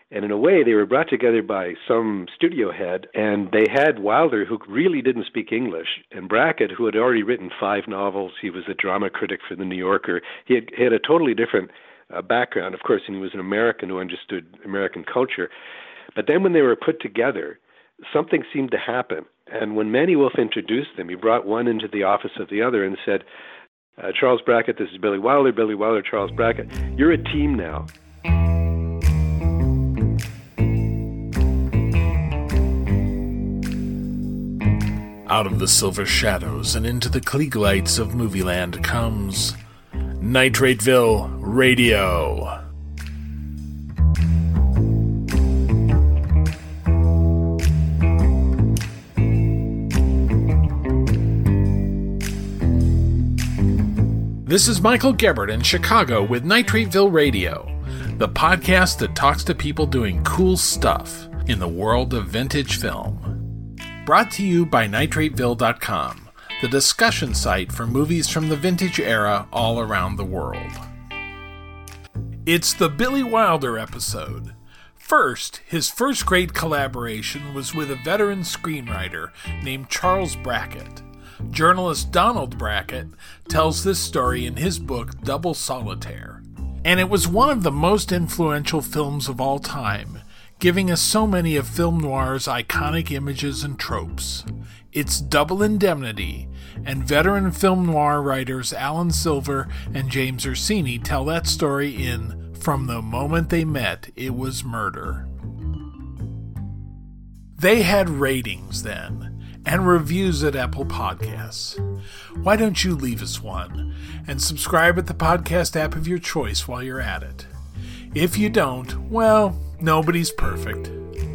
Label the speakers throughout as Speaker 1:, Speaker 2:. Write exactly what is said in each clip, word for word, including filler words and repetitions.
Speaker 1: And in a way, they were brought together by some studio head, and they had Wilder, who really didn't speak English, and Brackett, who had already written five novels. He was a drama critic for The New Yorker. He had, he had a totally different uh, background, of course, and he was an American who understood American culture. But then when they were put together, something seemed to happen. And when Manny Wolf introduced them, he brought one into the office of the other and said, uh, Charles Brackett, this is Billy Wilder, Billy Wilder, Charles Brackett. You're a team now.
Speaker 2: Out of the silver shadows and into the Klieg lights of Movieland comes Nitrateville Radio. This is Michael Gebert in Chicago with Nitrateville Radio, the podcast that talks to people doing cool stuff in the world of vintage film. Brought to you by Nitrateville dot com, the discussion site for movies from the vintage era all around the world. It's the Billy Wilder episode. First, his first great collaboration was with a veteran screenwriter named Charles Brackett. Journalist Donald Brackett tells this story in his book Double Solitaire. And it was one of the most influential films of all time, giving us so many of film noir's iconic images and tropes. It's Double Indemnity, and veteran film noir writers Alan Silver and James Ursini tell that story in From the Moment They Met, It Was Murder. They had ratings then, and reviews at Apple Podcasts. Why don't you leave us one, and subscribe at the podcast app of your choice while you're at it. If you don't, well, nobody's perfect.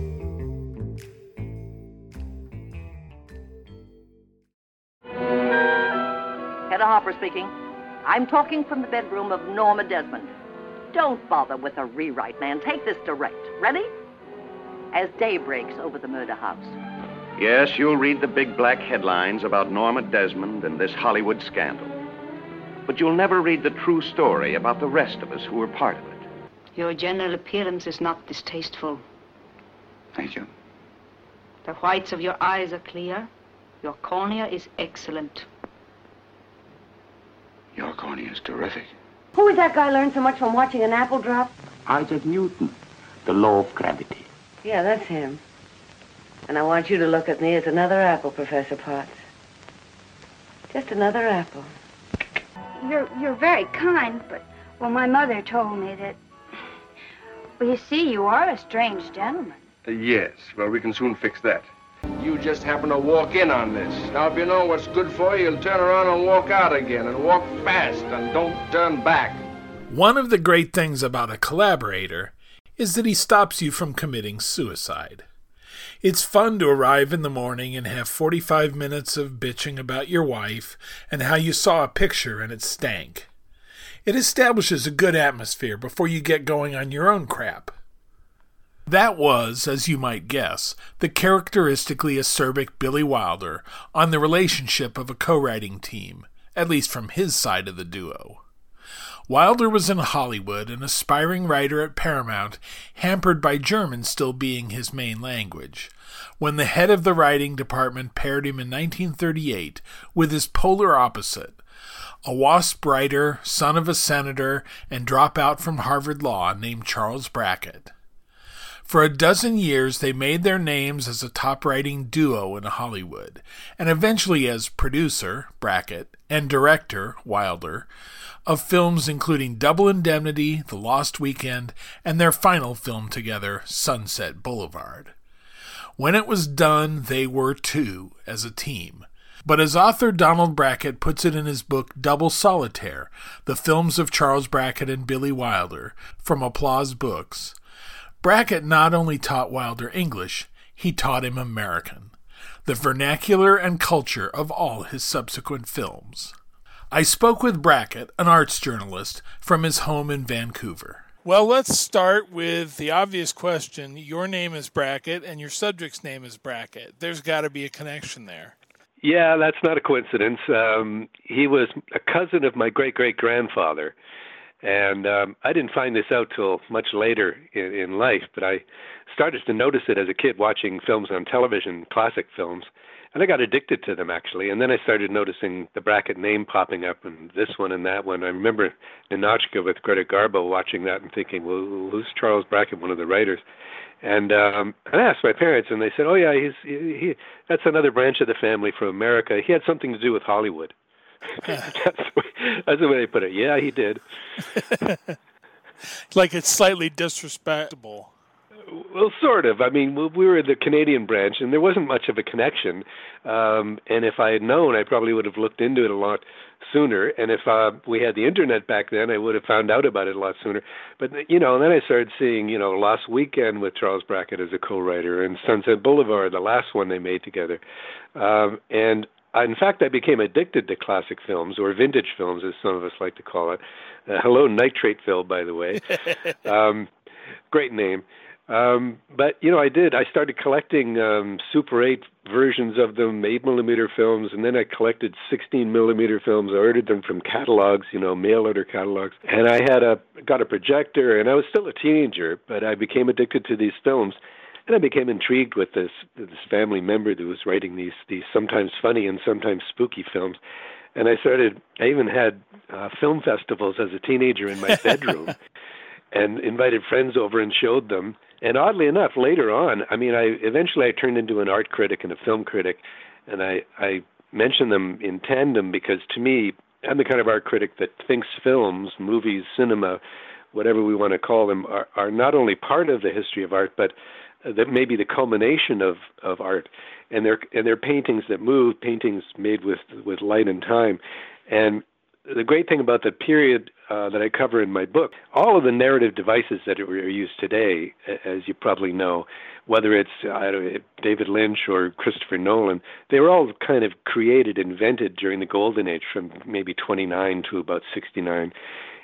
Speaker 3: Hedda Harper speaking. I'm talking from the bedroom of Norma Desmond. Don't bother with a rewrite, man. Take this direct. Ready? As day breaks over the murder house.
Speaker 4: Yes, you'll read the big black headlines about Norma Desmond and this Hollywood scandal. But you'll never read the true story about the rest of us who were part of it.
Speaker 5: Your general appearance is not distasteful.
Speaker 4: Thank you.
Speaker 5: The whites of your eyes are clear. Your cornea is excellent.
Speaker 4: Your cornea is terrific.
Speaker 6: Who is that guy learned so much from watching an apple drop?
Speaker 7: Isaac Newton, the law of gravity.
Speaker 6: Yeah, that's him. And I want you to look at me as another apple, Professor Potts. Just another apple.
Speaker 8: You're, you're very kind, but, well, my mother told me that... Well, you see, you are a strange gentleman.
Speaker 9: Uh, yes, well, we can soon fix that. You just happen to walk in on this. Now, if you know what's good for you, you'll turn around and walk out again, and walk fast, and don't turn back.
Speaker 2: One of the great things about a collaborator is that he stops you from committing suicide. It's fun to arrive in the morning and have forty-five minutes of bitching about your wife and how you saw a picture and it stank. It establishes a good atmosphere before you get going on your own crap. That was, as you might guess, the characteristically acerbic Billy Wilder on the relationship of a co-writing team, at least from his side of the duo. Wilder was in Hollywood, an aspiring writer at Paramount, hampered by German still being his main language, when the head of the writing department paired him in nineteen thirty-eight with his polar opposite, a WASP writer, son of a senator, and dropout from Harvard Law named Charles Brackett. For a dozen years, they made their names as a top-writing duo in Hollywood, and eventually as producer, Brackett, and director, Wilder, of films including Double Indemnity, The Lost Weekend, and their final film together, Sunset Boulevard. When it was done, they were two, as a team. But as author Donald Brackett puts it in his book Double Solitaire, The Films of Charles Brackett and Billy Wilder, from Applause Books, Brackett not only taught Wilder English, he taught him American, the vernacular and culture of all his subsequent films. I spoke with Brackett, an arts journalist, from his home in Vancouver. Well, let's start with the obvious question. Your name is Brackett, and your subject's name is Brackett. There's got to be a connection there.
Speaker 1: Yeah, that's not a coincidence. Um, he was a cousin of my great-great-grandfather. And um, I didn't find this out till much later in, in life, but I started to notice it as a kid watching films on television, classic films, and I got addicted to them, actually. And then I started noticing the Brackett name popping up, and this one and that one. I remember Ninotchka with Greta Garbo, watching that and thinking, well, who's Charles Brackett, one of the writers? And um, I asked my parents, and they said, oh, yeah, he's he, he that's another branch of the family from America. He had something to do with Hollywood. that's, the way, that's the way they put it. Yeah, he did.
Speaker 2: Like it's slightly disrespectful.
Speaker 1: Well, sort of. I mean, we were the Canadian branch, and there wasn't much of a connection. Um, and if I had known, I probably would have looked into it a lot sooner. And if uh, we had the internet back then, I would have found out about it a lot sooner. But, you know, and then I started seeing, you know, Lost Weekend with Charles Brackett as a co-writer, and Sunset Boulevard, the last one they made together. Um, and I, in fact, I became addicted to classic films, or vintage films, as some of us like to call it. Uh, hello, Nitrateville, by the way. um, great name. Um, but, you know, I did. I started collecting um, Super eight versions of them, eight millimeter films, and then I collected sixteen millimeter films. I ordered them from catalogs, you know, mail order catalogs. And I had a got a projector, and I was still a teenager, but I became addicted to these films. And I became intrigued with this this family member that was writing these these sometimes funny and sometimes spooky films. And I started, I even had uh, film festivals as a teenager in my bedroom and invited friends over and showed them. And oddly enough, later on, I mean, I eventually I turned into an art critic and a film critic, and I, I mention them in tandem because to me, I'm the kind of art critic that thinks films, movies, cinema, whatever we want to call them, are, are not only part of the history of art, but that may be the culmination of, of art. And they're, and they're paintings that move, paintings made with, with light and time. And the great thing about the period uh, that I cover in my book, all of the narrative devices that are used today, as you probably know, whether it's I don't know, David Lynch or Christopher Nolan, they were all kind of created, invented during the golden age from maybe twenty-nine to about sixty-nine.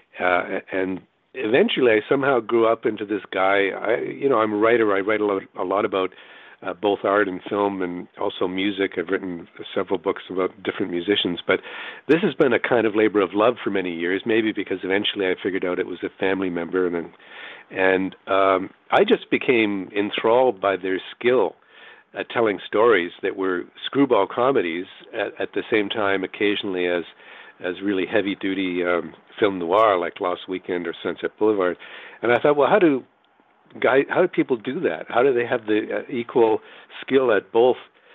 Speaker 1: Uh, and eventually I somehow grew up into this guy. I, you know, I'm a writer. I write a lot, a lot about Uh, both art and film and also music. I've written several books about different musicians, but this has been a kind of labor of love for many years, maybe because eventually I figured out it was a family member, and then, and um, I just became enthralled by their skill at telling stories that were screwball comedies at, at the same time occasionally as as really heavy-duty um, film noir like Lost Weekend or Sunset Boulevard. And I thought, well, how do Guy, how do people do that? How do they have the uh, equal skill at both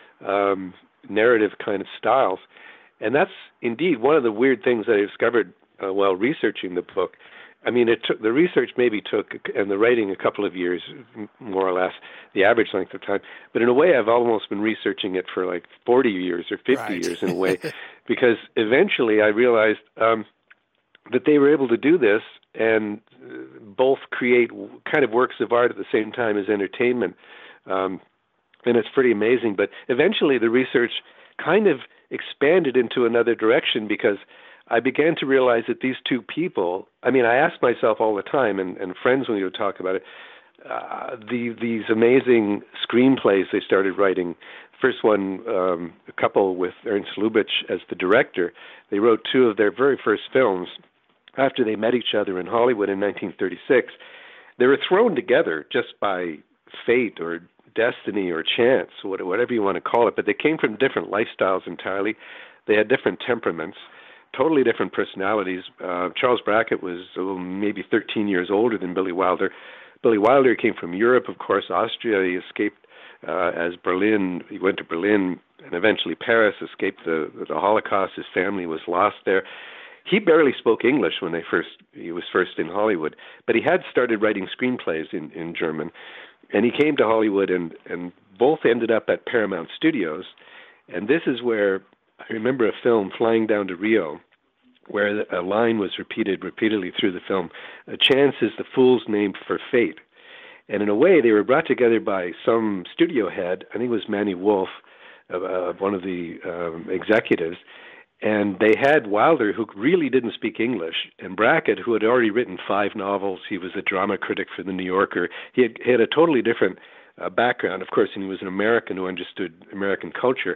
Speaker 1: um, narrative kind of styles? And that's indeed one of the weird things that I discovered uh, while researching the book. I mean, it took the research maybe took and the writing a couple of years, more or less, the average length of time. But in a way, I've almost been researching it for like forty years or fifty
Speaker 2: right.
Speaker 1: years in a way, because eventually I realized um, that they were able to do this and both create kind of works of art at the same time as entertainment. Um, and it's pretty amazing. But eventually the research kind of expanded into another direction because I began to realize that these two people, I mean, I ask myself all the time, and, and friends when we would talk about it, uh, the, these amazing screenplays they started writing. First one, um, a couple with Ernst Lubitsch as the director, they wrote two of their very first films. After they met each other in Hollywood in nineteen thirty-six, they were thrown together just by fate or destiny or chance, whatever you want to call it, but they came from different lifestyles entirely. They had different temperaments, totally different personalities. Uh, Charles Brackett was oh, maybe thirteen years older than Billy Wilder. Billy Wilder came from Europe, of course, Austria. He escaped uh, as Berlin. He went to Berlin and eventually Paris, escaped the, the Holocaust. His family was lost there. He barely spoke English when they first he was first in Hollywood, but he had started writing screenplays in, in German. And he came to Hollywood, and, and both ended up at Paramount Studios. And this is where I remember a film, Flying Down to Rio, where a line was repeated repeatedly through the film, "A chance is the fool's name for fate." And in a way, they were brought together by some studio head, I think it was Manny Wolf, uh, one of the um, executives. And they had Wilder, who really didn't speak English, and Brackett, who had already written five novels. He was a drama critic for The New Yorker. He had, he had a totally different uh, background, of course, and he was an American who understood American culture.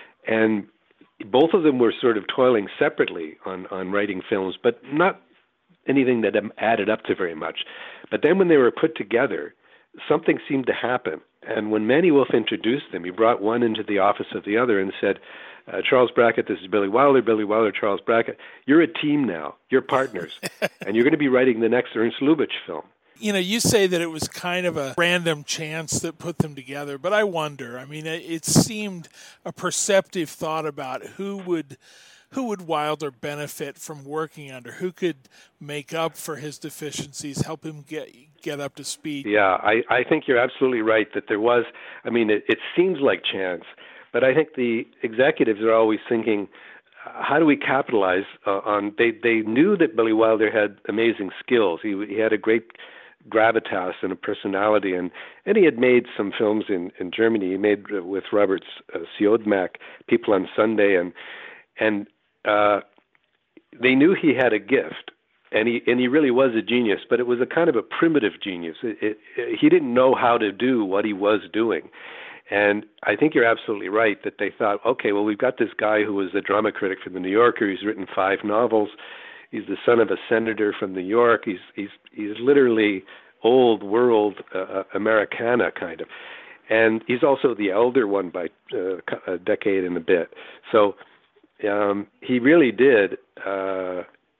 Speaker 1: And both of them were sort of toiling separately on, on writing films, but not anything that added up to very much. But then when they were put together, something seemed to happen. And when Manny Wolf introduced them, he brought one into the office of the other and said, uh, Charles Brackett, this is Billy Wilder, Billy Wilder, Charles Brackett. You're a team now. You're partners. And you're going to be writing the next Ernst Lubitsch film.
Speaker 2: You know, you say that it was kind of a random chance that put them together, but I wonder, I mean, it, it seemed a perceptive thought about who would who would Wilder benefit from working under, who could make up for his deficiencies, help him get get up to speed.
Speaker 1: Yeah, I, I think you're absolutely right that there was, I mean, it, it seems like chance, but I think the executives are always thinking, how do we capitalize uh, on, they, they knew that Billy Wilder had amazing skills. He, he had a great gravitas and a personality, and, and he had made some films in, in Germany. He made uh, with Robert uh, Siodmak, People on Sunday, and and uh, they knew he had a gift, and he and he really was a genius, but it was a kind of a primitive genius. It, it, it, he didn't know how to do what he was doing. And I think you're absolutely right that they thought, okay, well, we've got this guy who was a drama critic for the New Yorker. He's written five novels. He's the son of a senator from New York. He's he's he's literally old world uh, Americana kind of, and he's also the elder one by uh, a decade and a bit. So um, he really did uh,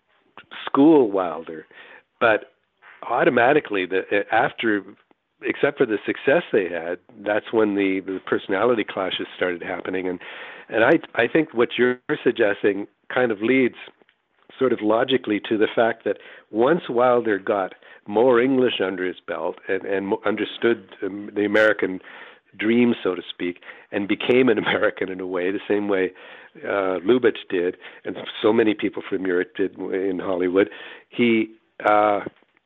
Speaker 1: school Wilder, but automatically the after, except for the success they had, that's when the, the personality clashes started happening, and and I I think what you're suggesting kind of leads sort of logically to the fact that once Wilder got more English under his belt and, and understood um, the American dream, so to speak, and became an American in a way, the same way uh, Lubitsch did, and so many people from Europe did in Hollywood, he uh,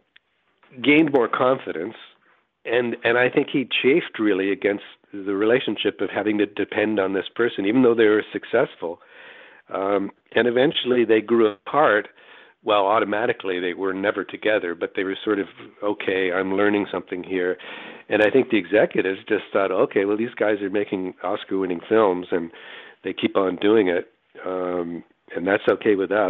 Speaker 1: gained more confidence, and, and I think he chafed really against the relationship of having to depend on this person, even though they were successful. Um, and eventually they grew apart. Well, automatically they were never together, but they were sort of, okay, I'm learning something here. And I think the executives just thought, okay, well, these guys are making Oscar-winning films, and they keep on doing it, um, and that's okay with us.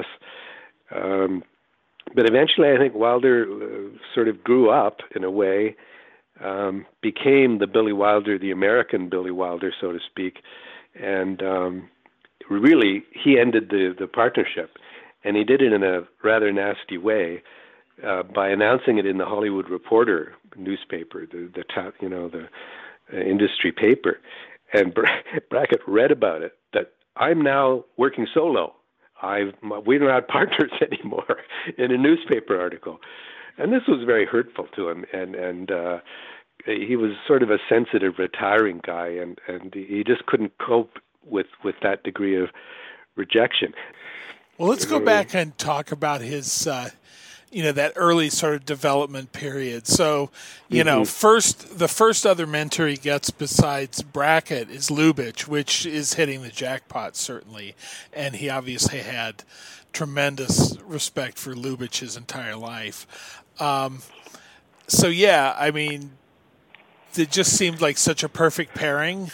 Speaker 1: Um, but eventually I think Wilder uh, sort of grew up in a way, um, became the Billy Wilder, the American Billy Wilder, so to speak, and um, really, he ended the, the partnership, and he did it in a rather nasty way uh, by announcing it in the Hollywood Reporter newspaper, the the you know the uh, industry paper, and Bra- Brackett read about it that I'm now working solo. I've we're not partners anymore in a newspaper article, and this was very hurtful to him, and and. Uh, he was sort of a sensitive, retiring guy, and, and he just couldn't cope with, with that degree of rejection.
Speaker 2: Well, let's go back and talk about his, uh, you know, that early sort of development period. So, you mm-hmm. know, first the first other mentor he gets besides Brackett is Lubitsch, which is hitting the jackpot, certainly. And he obviously had tremendous respect for Lubitsch his entire life. Um, so, yeah, I mean, it just seemed like such a perfect pairing.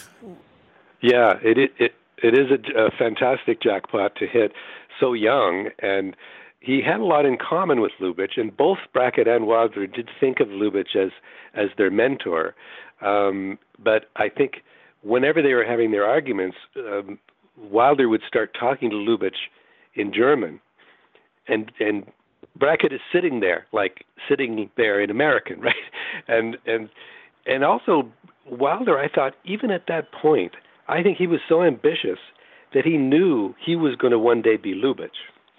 Speaker 1: Yeah, it it it, it is a, a fantastic jackpot to hit so young, and he had a lot in common with Lubitsch, and both Brackett and Wilder did think of Lubitsch as as their mentor. Um, but I think whenever they were having their arguments, um, Wilder would start talking to Lubitsch in German, and and Brackett is sitting there, like sitting there in American, right? And and and also Wilder, I thought, even at that point, I think he was so ambitious that he knew he was going to one day be Lubitsch.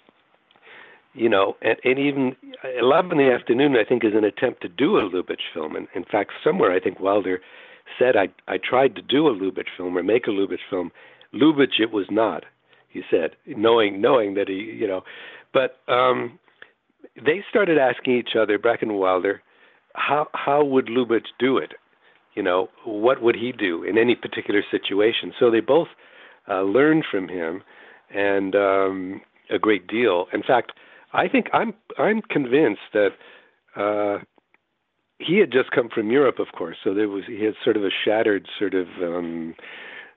Speaker 1: You know, and, and even eleven in the Afternoon, I think, is an attempt to do a Lubitsch film. And in fact, somewhere I think Wilder said, I, I tried to do a Lubitsch film or make a Lubitsch film. Lubitsch it was not, he said, knowing knowing that he, you know. But um, they started asking each other, Brackett and Wilder, how how would Lubitsch do it? You know, what would he do in any particular situation? So they both uh, learned from him, and um, a great deal. In fact, I think I'm I'm convinced that uh, he had just come from Europe, of course. So there was he had sort of a shattered sort of um,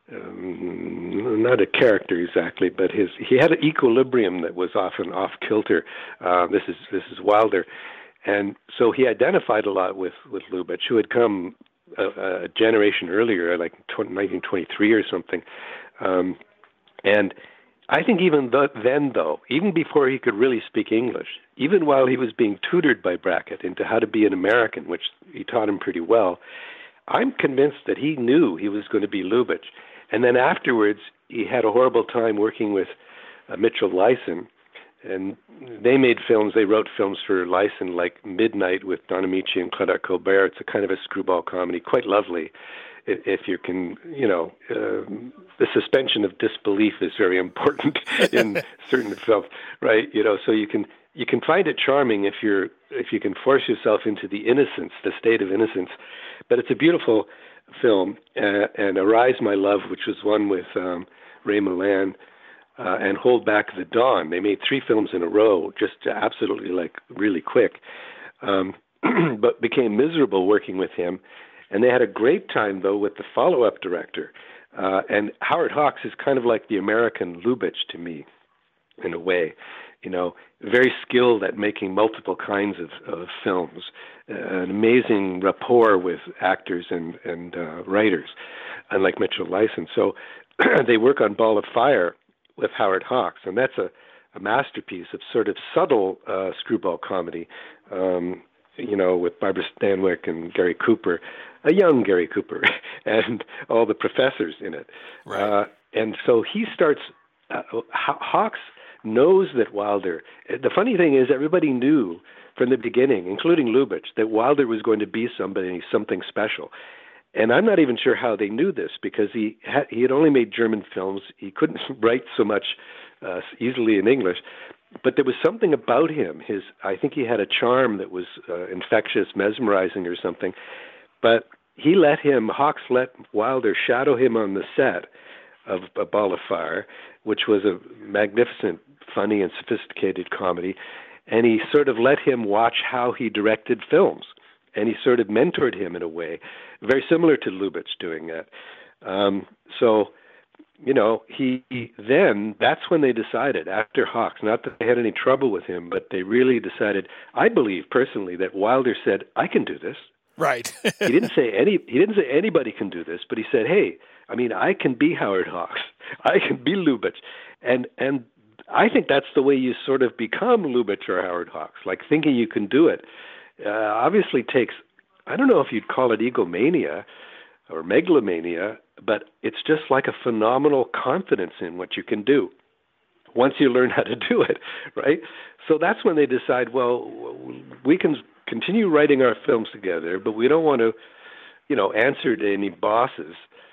Speaker 1: um, not a character exactly, but his he had an equilibrium that was often off kilter. Uh, this is this is Wilder, and so he identified a lot with with Lubitsch, who had come a, a generation earlier, like nineteen twenty-three or something, um, and. I think even th- then, though, even before he could really speak English, even while he was being tutored by Brackett into how to be an American, which he taught him pretty well, I'm convinced that he knew he was going to be Lubitsch. And then afterwards, he had a horrible time working with uh, Mitchell Leisen, and they made films, they wrote films for Leisen like Midnight with Don Amici and Claudette Colbert. It's a kind of a screwball comedy, quite lovely. If you can, you know, uh, the suspension of disbelief is very important in certain films, right? You know, so you can you can find it charming if you're if you can force yourself into the innocence, the state of innocence. But it's a beautiful film, uh, and Arise, My Love, which was one with um, Ray Milland, uh, and Hold Back the Dawn. They made three films in a row, just absolutely like really quick, um, but became miserable working with him. And they had a great time, though, with the follow-up director. Uh, and Howard Hawks is kind of like the American Lubitsch to me, in a way. You know, very skilled at making multiple kinds of, of films, uh, an amazing rapport with actors and, and uh, writers, unlike Mitchell Leisen. So they work on Ball of Fire with Howard Hawks, and that's a, a masterpiece of sort of subtle uh, screwball comedy, um, you know, with Barbara Stanwyck and Gary Cooper, a young Gary Cooper, and all the professors in it.
Speaker 2: Right.
Speaker 1: Uh, and so he starts, uh, Hawks knows that Wilder, the funny thing is everybody knew from the beginning, including Lubitsch, that Wilder was going to be somebody, something special. And I'm not even sure how they knew this, because he had, he had only made German films. He couldn't write so much uh, easily in English. But there was something about him. His, I think he had a charm that was uh, infectious, mesmerizing or something. But he let him, Hawks let Wilder shadow him on the set of A Ball of Fire, which was a magnificent, funny, and sophisticated comedy. And he sort of let him watch how he directed films. And he sort of mentored him in a way, very similar to Lubitsch doing that. Um, so... You know, he, he then, that's when they decided, after Hawks, not that they had any trouble with him, but they really decided, I believe personally, that Wilder said, I can do this.
Speaker 2: Right.
Speaker 1: he didn't say any, he didn't say anybody can do this, but he said, hey, I mean, I can be Howard Hawks. I can be Lubitsch. And, and I think that's the way you sort of become Lubitsch or Howard Hawks, like thinking you can do it. Uh, obviously takes, I don't know if you'd call it egomania or megalomania, but it's just like a phenomenal confidence in what you can do once you learn how to do it, right? So that's when they decide, well, we can continue writing our films together, but we don't want to, you know, answer to any bosses.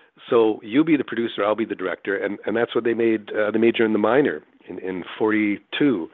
Speaker 1: So you be the producer, I'll be the director, and, and that's what they made, uh, The Major and the Minor in, in forty-two.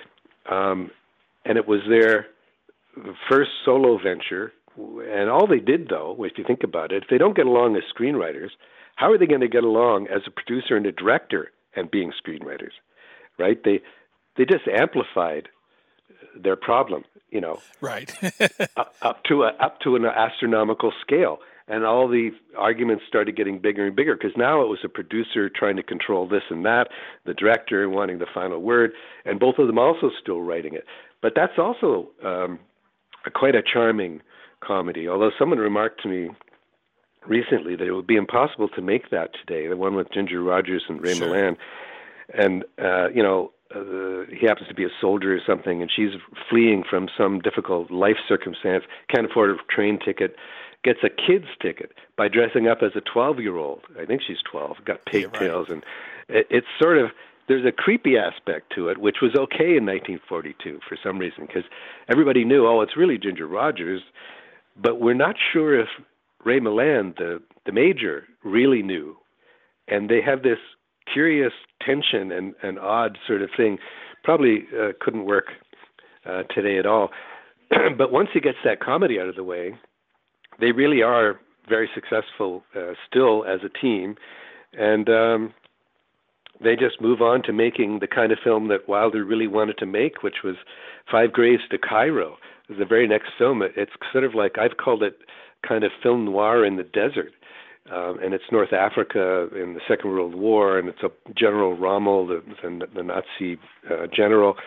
Speaker 1: Um, and it was their first solo venture. And all they did, though, if you think about it, if they don't get along as screenwriters, how are they going to get along as a producer and a director and being screenwriters, right? They they just amplified their problem, you know,
Speaker 2: right,
Speaker 1: up, up to a, up to an astronomical scale, and all the arguments started getting bigger and bigger because now it was a producer trying to control this and that, the director wanting the final word, and both of them also still writing it. But that's also um, a, quite a charming comedy, although someone remarked to me recently that it would be impossible to make that today, the one with Ginger Rogers and Ray
Speaker 2: Sure.
Speaker 1: Milland. And, uh, you know, uh, he happens to be a soldier or something, and she's fleeing from some difficult life circumstance, can't afford a train ticket, gets a kid's ticket by dressing up as a twelve-year-old. I think she's twelve, got pigtails, yeah, right. and it, it's sort of, there's a creepy aspect to it, which was okay in nineteen forty-two for some reason, because everybody knew, oh, it's really Ginger Rogers. But we're not sure if Ray Milland, the, the major, really knew. And they have this curious tension and, and odd sort of thing. Probably uh, couldn't work uh, today at all. But once he gets that comedy out of the way, they really are very successful uh, still as a team. And um, they just move on to making the kind of film that Wilder really wanted to make, which was Five Graves to Cairo. The very next film, it's sort of like, I've called it kind of film noir in the desert. Um, and it's North Africa in the Second World War, and it's a General Rommel, the, the, the Nazi uh, general,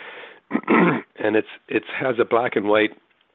Speaker 1: and it's it has a black and white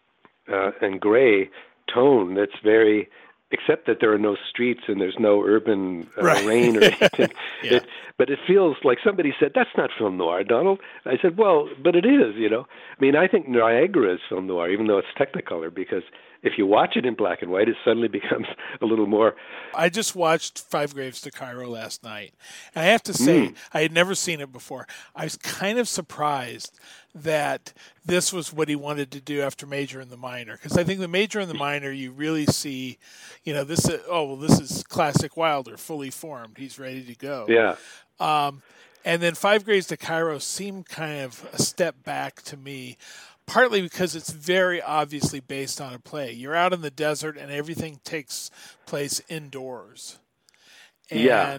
Speaker 1: uh, and gray tone that's very, except that there are no streets and there's no urban uh,
Speaker 2: right.
Speaker 1: rain or anything.
Speaker 2: yeah.
Speaker 1: it, but it feels like somebody said, "That's not film noir, Donald." I said, "Well, but it is, you know." I mean, I think Niagara is film noir, even though it's Technicolor, because if you watch it in black and white, it suddenly becomes a little more.
Speaker 2: I just watched Five Graves to Cairo last night. And I have to say, mm. I had never seen it before. I was kind of surprised that this was what he wanted to do after Major and the Minor. Because I think the Major and the Minor, you really see, you know, this, oh, well, this is classic Wilder, fully formed. He's ready to go.
Speaker 1: Yeah.
Speaker 2: Um, and then Five Graves to Cairo seemed kind of a step back to me. Partly because it's very obviously based on a play. You're out in the desert and everything takes place indoors. And
Speaker 1: yeah.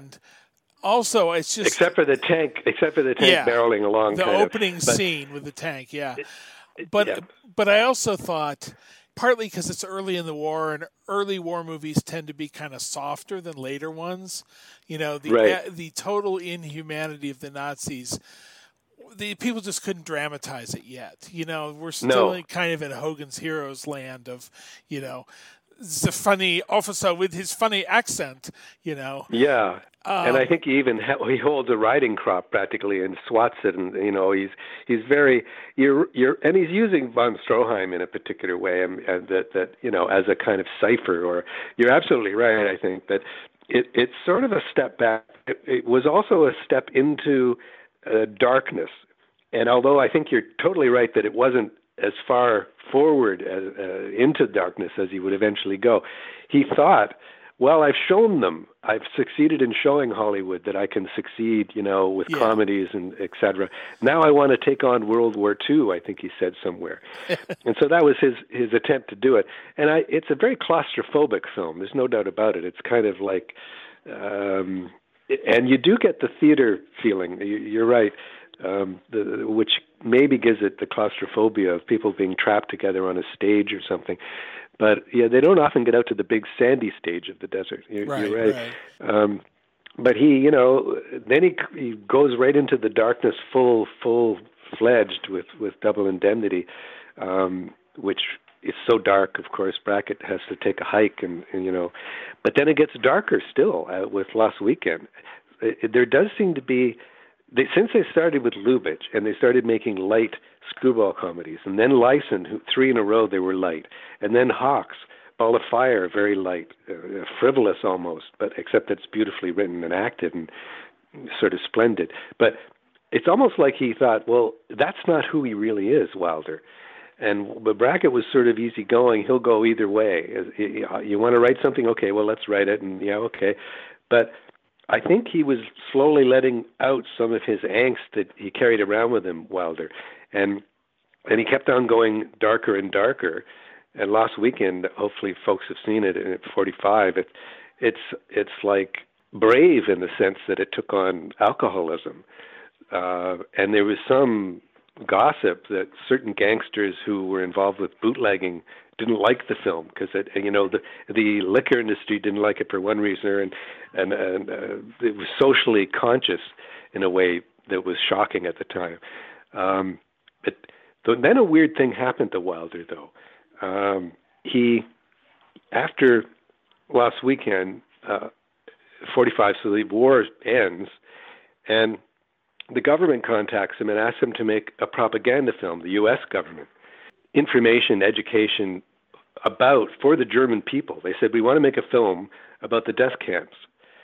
Speaker 2: also it's just...
Speaker 1: Except for the tank, except for the tank
Speaker 2: yeah,
Speaker 1: barreling along.
Speaker 2: The
Speaker 1: kind
Speaker 2: opening
Speaker 1: of, but,
Speaker 2: scene with the tank, yeah. But,
Speaker 1: yeah.
Speaker 2: but I also thought, partly because it's early in the war and early war movies tend to be kind of softer than later ones. You know, the
Speaker 1: right.
Speaker 2: uh, the total inhumanity of the Nazis... The people just couldn't dramatize it yet. You know, we're still
Speaker 1: no.
Speaker 2: kind of in Hogan's Heroes land of, you know, the funny officer with his funny accent, you know.
Speaker 1: Yeah.
Speaker 2: Um,
Speaker 1: and I think he even ha- he holds a riding crop practically and swats it, and you know he's he's very you're you're and he's using von Stroheim in a particular way, and, and that that you know as a kind of cipher. Or you're absolutely right. I think that it it's sort of a step back. It, it was also a step into uh, darkness. And although I think you're totally right that it wasn't as far forward as, uh, into darkness as he would eventually go, he thought, well, I've shown them. I've succeeded in showing Hollywood that I can succeed, you know, with
Speaker 2: yeah.
Speaker 1: comedies and et cetera. Now I want to take on World War Two, I think he said somewhere. And so that was his, his attempt to do it. And I, it's a very claustrophobic film. There's no doubt about it. It's kind of like, um, and you do get the theater feeling. You, you're right. Um, the, which maybe gives it the claustrophobia of people being trapped together on a stage or something. But yeah, they don't often get out to the big sandy stage of the desert. You're
Speaker 2: right.
Speaker 1: You're right.
Speaker 2: right.
Speaker 1: Um, but he, you know, then he he goes right into the darkness, full full fledged with with Double Indemnity, um, which is so dark. Of course, Brackett has to take a hike, and, and you know, but then it gets darker still uh, with Lost Weekend. It, it, there does seem to be. They, since they started with Lubitsch and they started making light screwball comedies, and then Lyson, who three in a row they were light, and then Hawks, Ball of Fire, very light, uh, frivolous almost, but except it's beautifully written and acted and sort of splendid. But it's almost like he thought, well, that's not who he really is, Wilder. And but Brackett was sort of easygoing. He'll go either way. You want to write something? Okay, well, let's write it. And yeah, okay. But I think he was slowly letting out some of his angst that he carried around with him, Wilder. And and he kept on going darker and darker. And Lost Weekend, hopefully folks have seen it at forty-five, it, it's it's like brave in the sense that it took on alcoholism. Uh, and there was some gossip that certain gangsters who were involved with bootlegging didn't like the film because it, you know, the the liquor industry didn't like it for one reason, and and, and uh, it was socially conscious in a way that was shocking at the time. Um, but th- then a weird thing happened to Wilder, though. Um, he, after Lost Weekend, uh, forty-five, so the war ends, and the government contacts him and asks him to make a propaganda film, the U S government. Information, education about, for the German people. They said, we want to make a film about the death camps.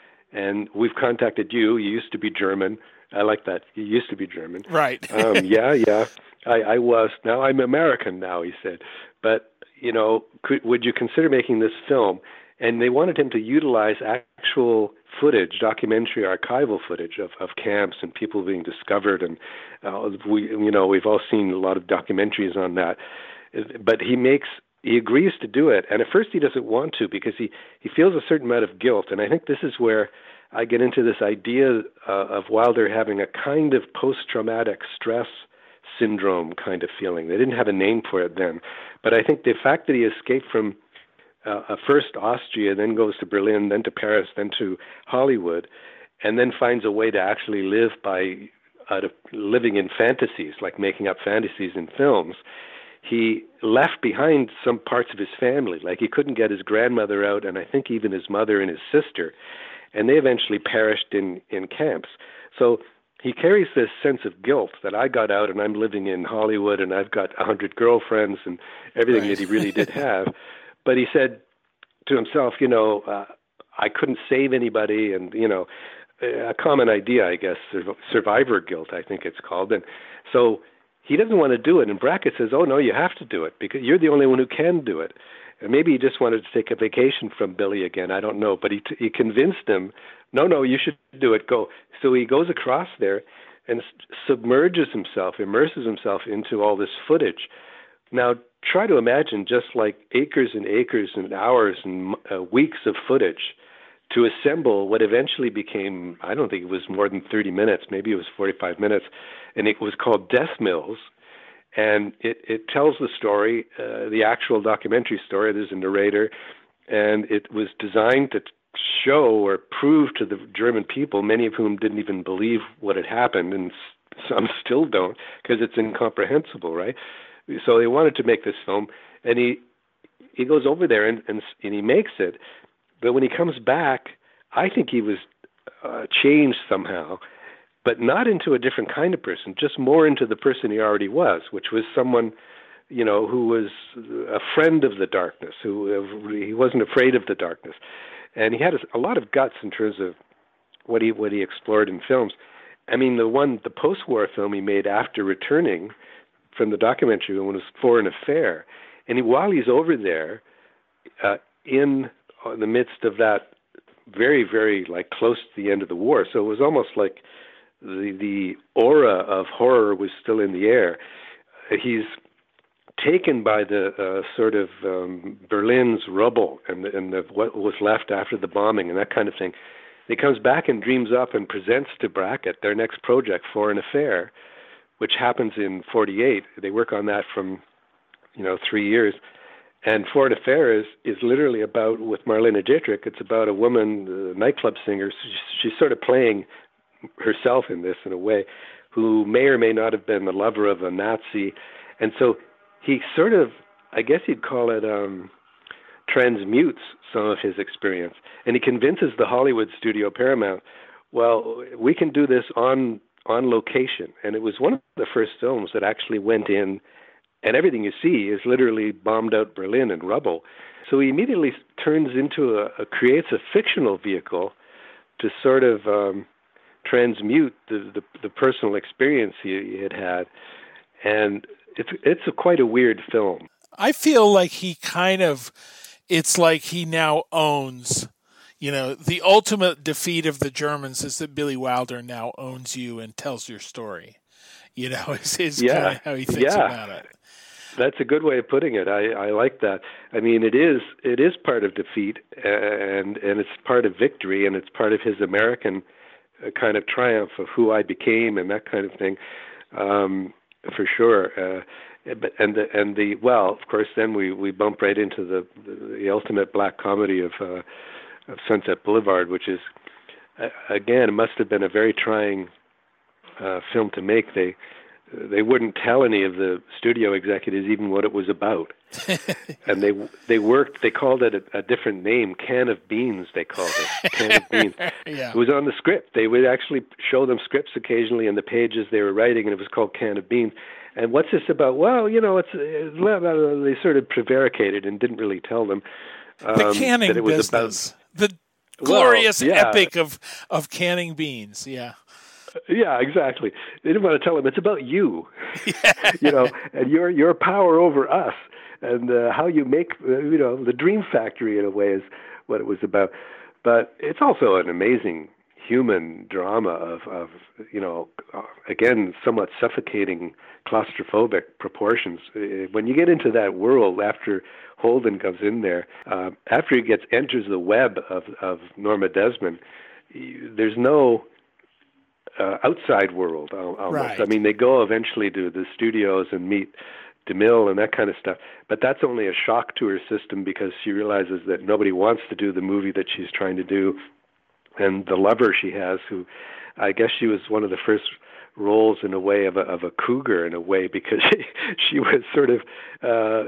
Speaker 1: And we've contacted you. You used to be German. I like that. You used to be German.
Speaker 2: Right.
Speaker 1: um, yeah, yeah. I, I was. Now I'm American now, he said. But, you know, could, would you consider making this film? And they wanted him to utilize actual footage, documentary, archival footage of, of camps and people being discovered. And uh, we, you know, we've all seen a lot of documentaries on that. But he makes, he agrees to do it. And at first he doesn't want to because he, he feels a certain amount of guilt. And I think this is where I get into this idea uh, of Wilder having a kind of post-traumatic stress syndrome kind of feeling. They didn't have a name for it then. But I think the fact that he escaped from uh, first Austria, then goes to Berlin, then to Paris, then to Hollywood, and then finds a way to actually live by out of living in fantasies, like making up fantasies in films. He left behind some parts of his family, like he couldn't get his grandmother out, and I think even his mother and his sister, and they eventually perished in, in camps. So he carries this sense of guilt that I got out and I'm living in Hollywood and I've got a hundred girlfriends and everything right. that he really did have. But he said to himself, you know, uh, I couldn't save anybody, and, you know, a common idea, I guess, survivor guilt, I think it's called. And so he doesn't want to do it. And Brackett says, oh, no, you have to do it because you're the only one who can do it. And maybe he just wanted to take a vacation from Billy again. I don't know. But he, t- he convinced him, no, no, you should do it. Go. So he goes across there and s- submerges himself, immerses himself into all this footage. Now, try to imagine just like acres and acres and hours and uh, weeks of footage to assemble what eventually became, I don't think it was more than thirty minutes, maybe it was forty-five minutes, and it was called Death Mills. And it, it tells the story, uh, the actual documentary story. There's a narrator, and it was designed to show or prove to the German people, many of whom didn't even believe what had happened, and some still don't, because it's incomprehensible, right? So they wanted to make this film, and he he goes over there and, and, and he makes it. But when he comes back, I think he was uh, changed somehow, but not into a different kind of person, just more into the person he already was, which was someone, you know, who was a friend of the darkness, who uh, he wasn't afraid of the darkness. And he had a, a lot of guts in terms of what he what he explored in films. I mean, the one, the post-war film he made after returning from the documentary one was For an Affair. And he, while he's over there, uh, in the midst of that very, very, like, close to the end of the war, so it was almost like the the aura of horror was still in the air. He's taken by the uh, sort of um, Berlin's rubble and, the, and the, what was left after the bombing and that kind of thing. He comes back and dreams up and presents to Brackett their next project, For an Affair, which happens in forty-eight. They work on that from, you know, three years. And For an Affair is, is literally about, with Marlene Dietrich, it's about a woman, a nightclub singer. She's, she's sort of playing herself in this in a way, who may or may not have been the lover of a Nazi. And so he sort of, I guess you'd call it, um, transmutes some of his experience. And he convinces the Hollywood studio, Paramount, well, we can do this on on location. And it was one of the first films that actually went in, and everything you see is literally bombed out Berlin and rubble. So he immediately turns into a, a creates a fictional vehicle to sort of um, transmute the, the the personal experience he, he had had, and it's it's a quite a weird film.
Speaker 2: I feel like he kind of, it's like he now owns, you know, the ultimate defeat of the Germans is that Billy Wilder now owns you and tells your story. You know, is, is
Speaker 1: yeah.
Speaker 2: kind of how he thinks
Speaker 1: yeah.
Speaker 2: about it.
Speaker 1: That's a good way of putting it. I, I like that. I mean, it is it is part of defeat, and and it's part of victory, and it's part of his American uh, kind of triumph of who I became and that kind of thing, um, for sure. Uh, and the, and the well, of course, then we, we bump right into the the, the ultimate black comedy of, uh, of Sunset Boulevard, which is uh, again, it must have been a very trying uh, film to make. They They wouldn't tell any of the studio executives even what it was about, and they they worked. They called it a, a different name, Can of Beans. They called it Can of Beans.
Speaker 2: Yeah.
Speaker 1: It was on the script. They would actually show them scripts occasionally in the pages they were writing, and it was called Can of Beans. And what's this about? Well, you know, it's, it's they sort of prevaricated and didn't really tell them um,
Speaker 2: the canning
Speaker 1: that it was
Speaker 2: business,
Speaker 1: about
Speaker 2: the glorious
Speaker 1: well, yeah.
Speaker 2: epic of of canning beans. Yeah.
Speaker 1: Yeah, exactly. They didn't want to tell him it's about you,
Speaker 2: yeah.
Speaker 1: you know, and your your power over us, and uh, how you make, uh, you know, the dream factory in a way is what it was about. But it's also an amazing human drama of, of you know, again, somewhat suffocating, claustrophobic proportions. When you get into that world after Holden comes in there, uh, after he gets enters the web of of Norma Desmond, there's no Uh, outside world almost.
Speaker 2: Right.
Speaker 1: I mean, they go eventually to the studios and meet DeMille and that kind of stuff. But that's only a shock to her system because she realizes that nobody wants to do the movie that she's trying to do. And the lover she has, who I guess she was one of the first roles in a way of a, of a cougar in a way, because she, she was sort of uh,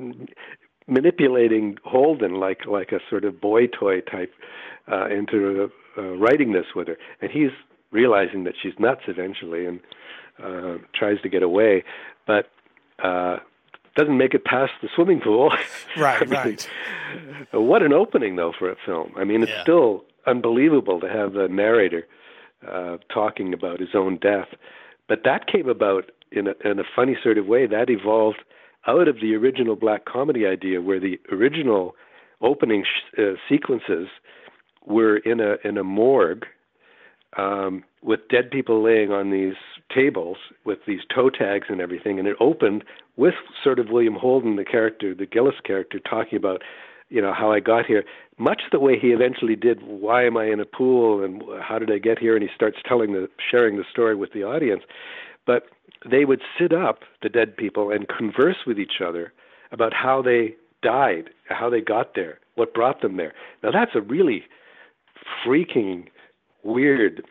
Speaker 1: manipulating Holden like like a sort of boy toy type uh, into uh, writing this with her. And he's realizing that she's nuts eventually and uh, tries to get away, but uh, doesn't make it past the swimming pool.
Speaker 2: Right,
Speaker 1: I mean,
Speaker 2: right.
Speaker 1: What an opening, though, for a film. I mean, it's
Speaker 2: Yeah.
Speaker 1: still unbelievable to have the narrator uh, talking about his own death. But that came about in a, in a funny sort of way. That evolved out of the original black comedy idea, where the original opening sh- uh, sequences were in a in a morgue um, with dead people laying on these tables with these toe tags and everything, and it opened with sort of William Holden, the character, the Gillis character, talking about, you know, how I got here, much the way he eventually did, why am I in a pool and how did I get here? And he starts telling the, sharing the story with the audience. But they would sit up, the dead people, and converse with each other about how they died, how they got there, what brought them there. Now that's a really freaking weird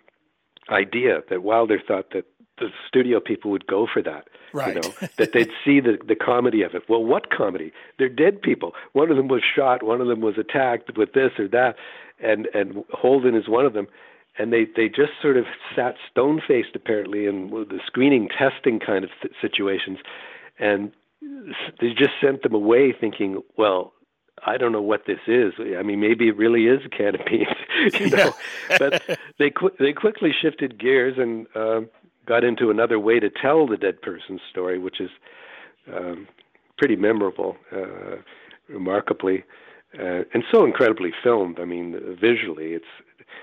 Speaker 1: idea that Wilder thought that the studio people would go for that.
Speaker 2: Right.
Speaker 1: You know, that they'd see the, the comedy of it. Well, what comedy? They're dead people. One of them was shot. One of them was attacked with this or that. And and Holden is one of them. And they, they just sort of sat stone-faced, apparently, in the screening, testing kind of situations. And they just sent them away thinking, well, I don't know what this is. I mean, maybe it really is a can of beans, you know. But they qu- they quickly shifted gears and um, got into another way to tell the dead person's story, which is um, pretty memorable, uh, remarkably, uh, and so incredibly filmed. I mean, visually, it's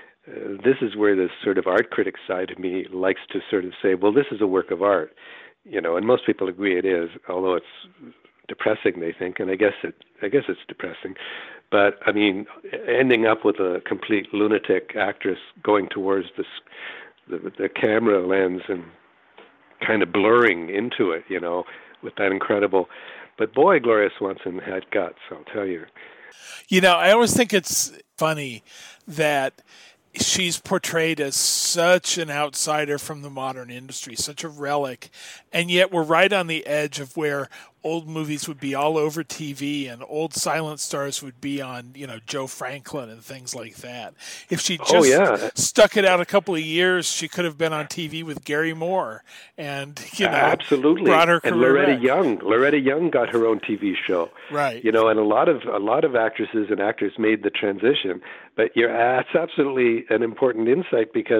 Speaker 1: uh, this is where the sort of art critic side of me likes to sort of say, well, this is a work of art, you know, and most people agree it is, although it's depressing, they think, and I guess it I guess it's depressing. But I mean, ending up with a complete lunatic actress going towards this the, the camera lens and kind of blurring into it, you know, with that incredible. But boy, Gloria Swanson had guts, I'll tell you.
Speaker 2: You know, I always think it's funny that she's portrayed as such an outsider from the modern industry, such a relic, and yet we're right on the edge of where old movies would be all over T V and old silent stars would be on, you know, Joe Franklin and things like that. If she just
Speaker 1: oh, yeah.
Speaker 2: stuck it out a couple of years, she could have been on T V with Gary Moore and, you know,
Speaker 1: absolutely.
Speaker 2: brought her
Speaker 1: and
Speaker 2: career
Speaker 1: Loretta
Speaker 2: back.
Speaker 1: Young. Loretta Young got her own T V show.
Speaker 2: Right.
Speaker 1: You know, and a lot of a lot of actresses and actors made the transition. But you're that's absolutely an important insight because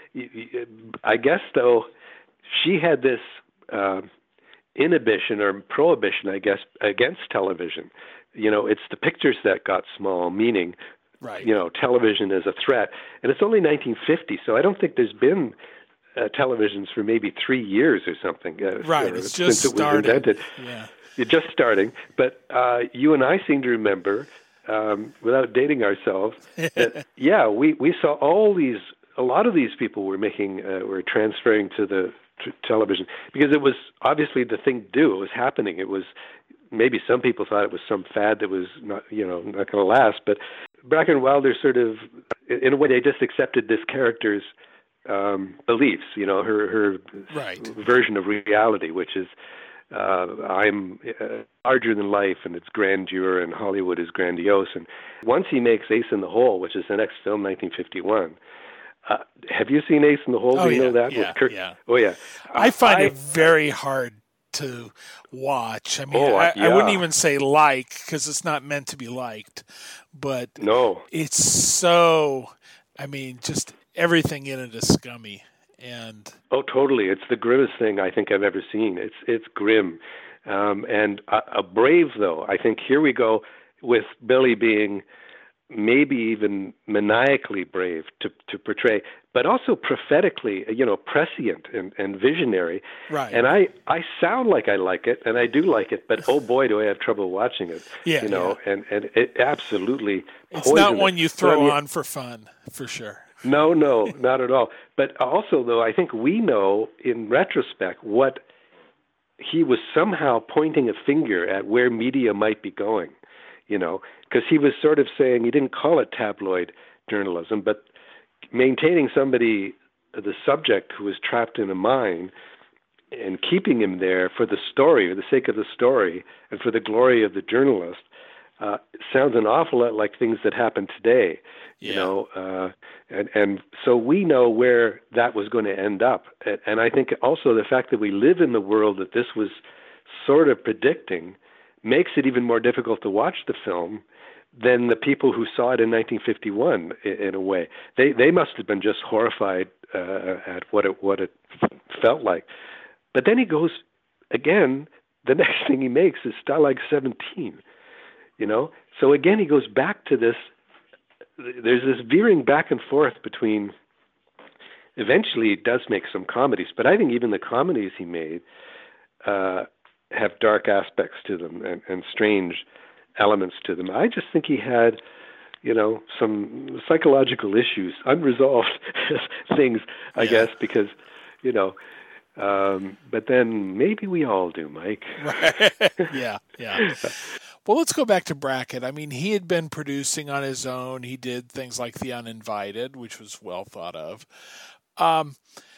Speaker 1: I guess though she had this uh, inhibition or prohibition, I guess, against television. You know, it's the pictures that got small, meaning,
Speaker 2: right.
Speaker 1: you know, television as a threat. And it's only nineteen fifty, so I don't think there's been uh, televisions for maybe three years or something. Uh,
Speaker 2: right,
Speaker 1: uh,
Speaker 2: it's just
Speaker 1: since it was
Speaker 2: started.
Speaker 1: invented.
Speaker 2: Yeah.
Speaker 1: It's just starting. But uh, you and I seem to remember, um, without dating ourselves, that, yeah, we, we saw all these, a lot of these people were making, uh, were transferring to the t- television because it was obviously the thing to do. It was happening. It was, maybe some people thought it was some fad that was not, you know, not going to last. But Bracken and Wilder sort of, in a way, they just accepted this character's um, beliefs, you know, her, her
Speaker 2: right.
Speaker 1: version of reality, which is, Uh, I'm uh, larger than life, and it's grandeur, and Hollywood is grandiose. And once he makes Ace in the Hole, which is the next film, nineteen fifty-one. Uh, have you seen Ace in the Hole?
Speaker 2: Oh,
Speaker 1: Do you
Speaker 2: yeah,
Speaker 1: know that?
Speaker 2: yeah,
Speaker 1: Kurt-
Speaker 2: yeah.
Speaker 1: Oh, yeah.
Speaker 2: I find
Speaker 1: I,
Speaker 2: it very hard to watch. I mean,
Speaker 1: oh,
Speaker 2: I,
Speaker 1: yeah.
Speaker 2: I wouldn't even say like, because it's not meant to be liked. But
Speaker 1: no.
Speaker 2: It's so, I mean, just everything in it is scummy. And
Speaker 1: oh, totally! It's the grimmest thing I think I've ever seen. It's it's grim, um, and a, a brave though. I think here we go with Billy being maybe even maniacally brave to to portray, but also prophetically, you know, prescient and, and visionary.
Speaker 2: Right.
Speaker 1: And I, I sound like I like it, and I do like it, but oh boy, do I have trouble watching it.
Speaker 2: Yeah.
Speaker 1: You know,
Speaker 2: yeah.
Speaker 1: and and it absolutely.
Speaker 2: It's not one
Speaker 1: it.
Speaker 2: you throw
Speaker 1: I mean,
Speaker 2: on for fun, for sure.
Speaker 1: No, no, not at all. But also, though, I think we know in retrospect what he was somehow pointing a finger at where media might be going, you know, because he was sort of saying, he didn't call it tabloid journalism, but maintaining somebody, the subject who was trapped in a mine, and keeping him there for the story, for the sake of the story, and for the glory of the journalist, uh, sounds an awful lot like things that happen today, yeah. you know. Uh, and, and so we know where that was going to end up. And, and I think also the fact that we live in the world that this was sort of predicting makes it even more difficult to watch the film than the people who saw it in nineteen fifty-one, in, in a way. They they must have been just horrified uh, at what it what it felt like. But then he goes, again, the next thing he makes is Stalag seventeen, you know? So again, he goes back to this, there's this veering back and forth between, eventually he does make some comedies, but I think even the comedies he made uh, have dark aspects to them and, and strange elements to them. I just think he had, you know, some psychological issues, unresolved things, I yeah. guess, because, you know, Um, but then maybe we all do, Mike.
Speaker 2: Right. yeah, yeah. Well, let's go back to Brackett. I mean, he had been producing on his own. He did things like The Uninvited, which was well thought of. Um,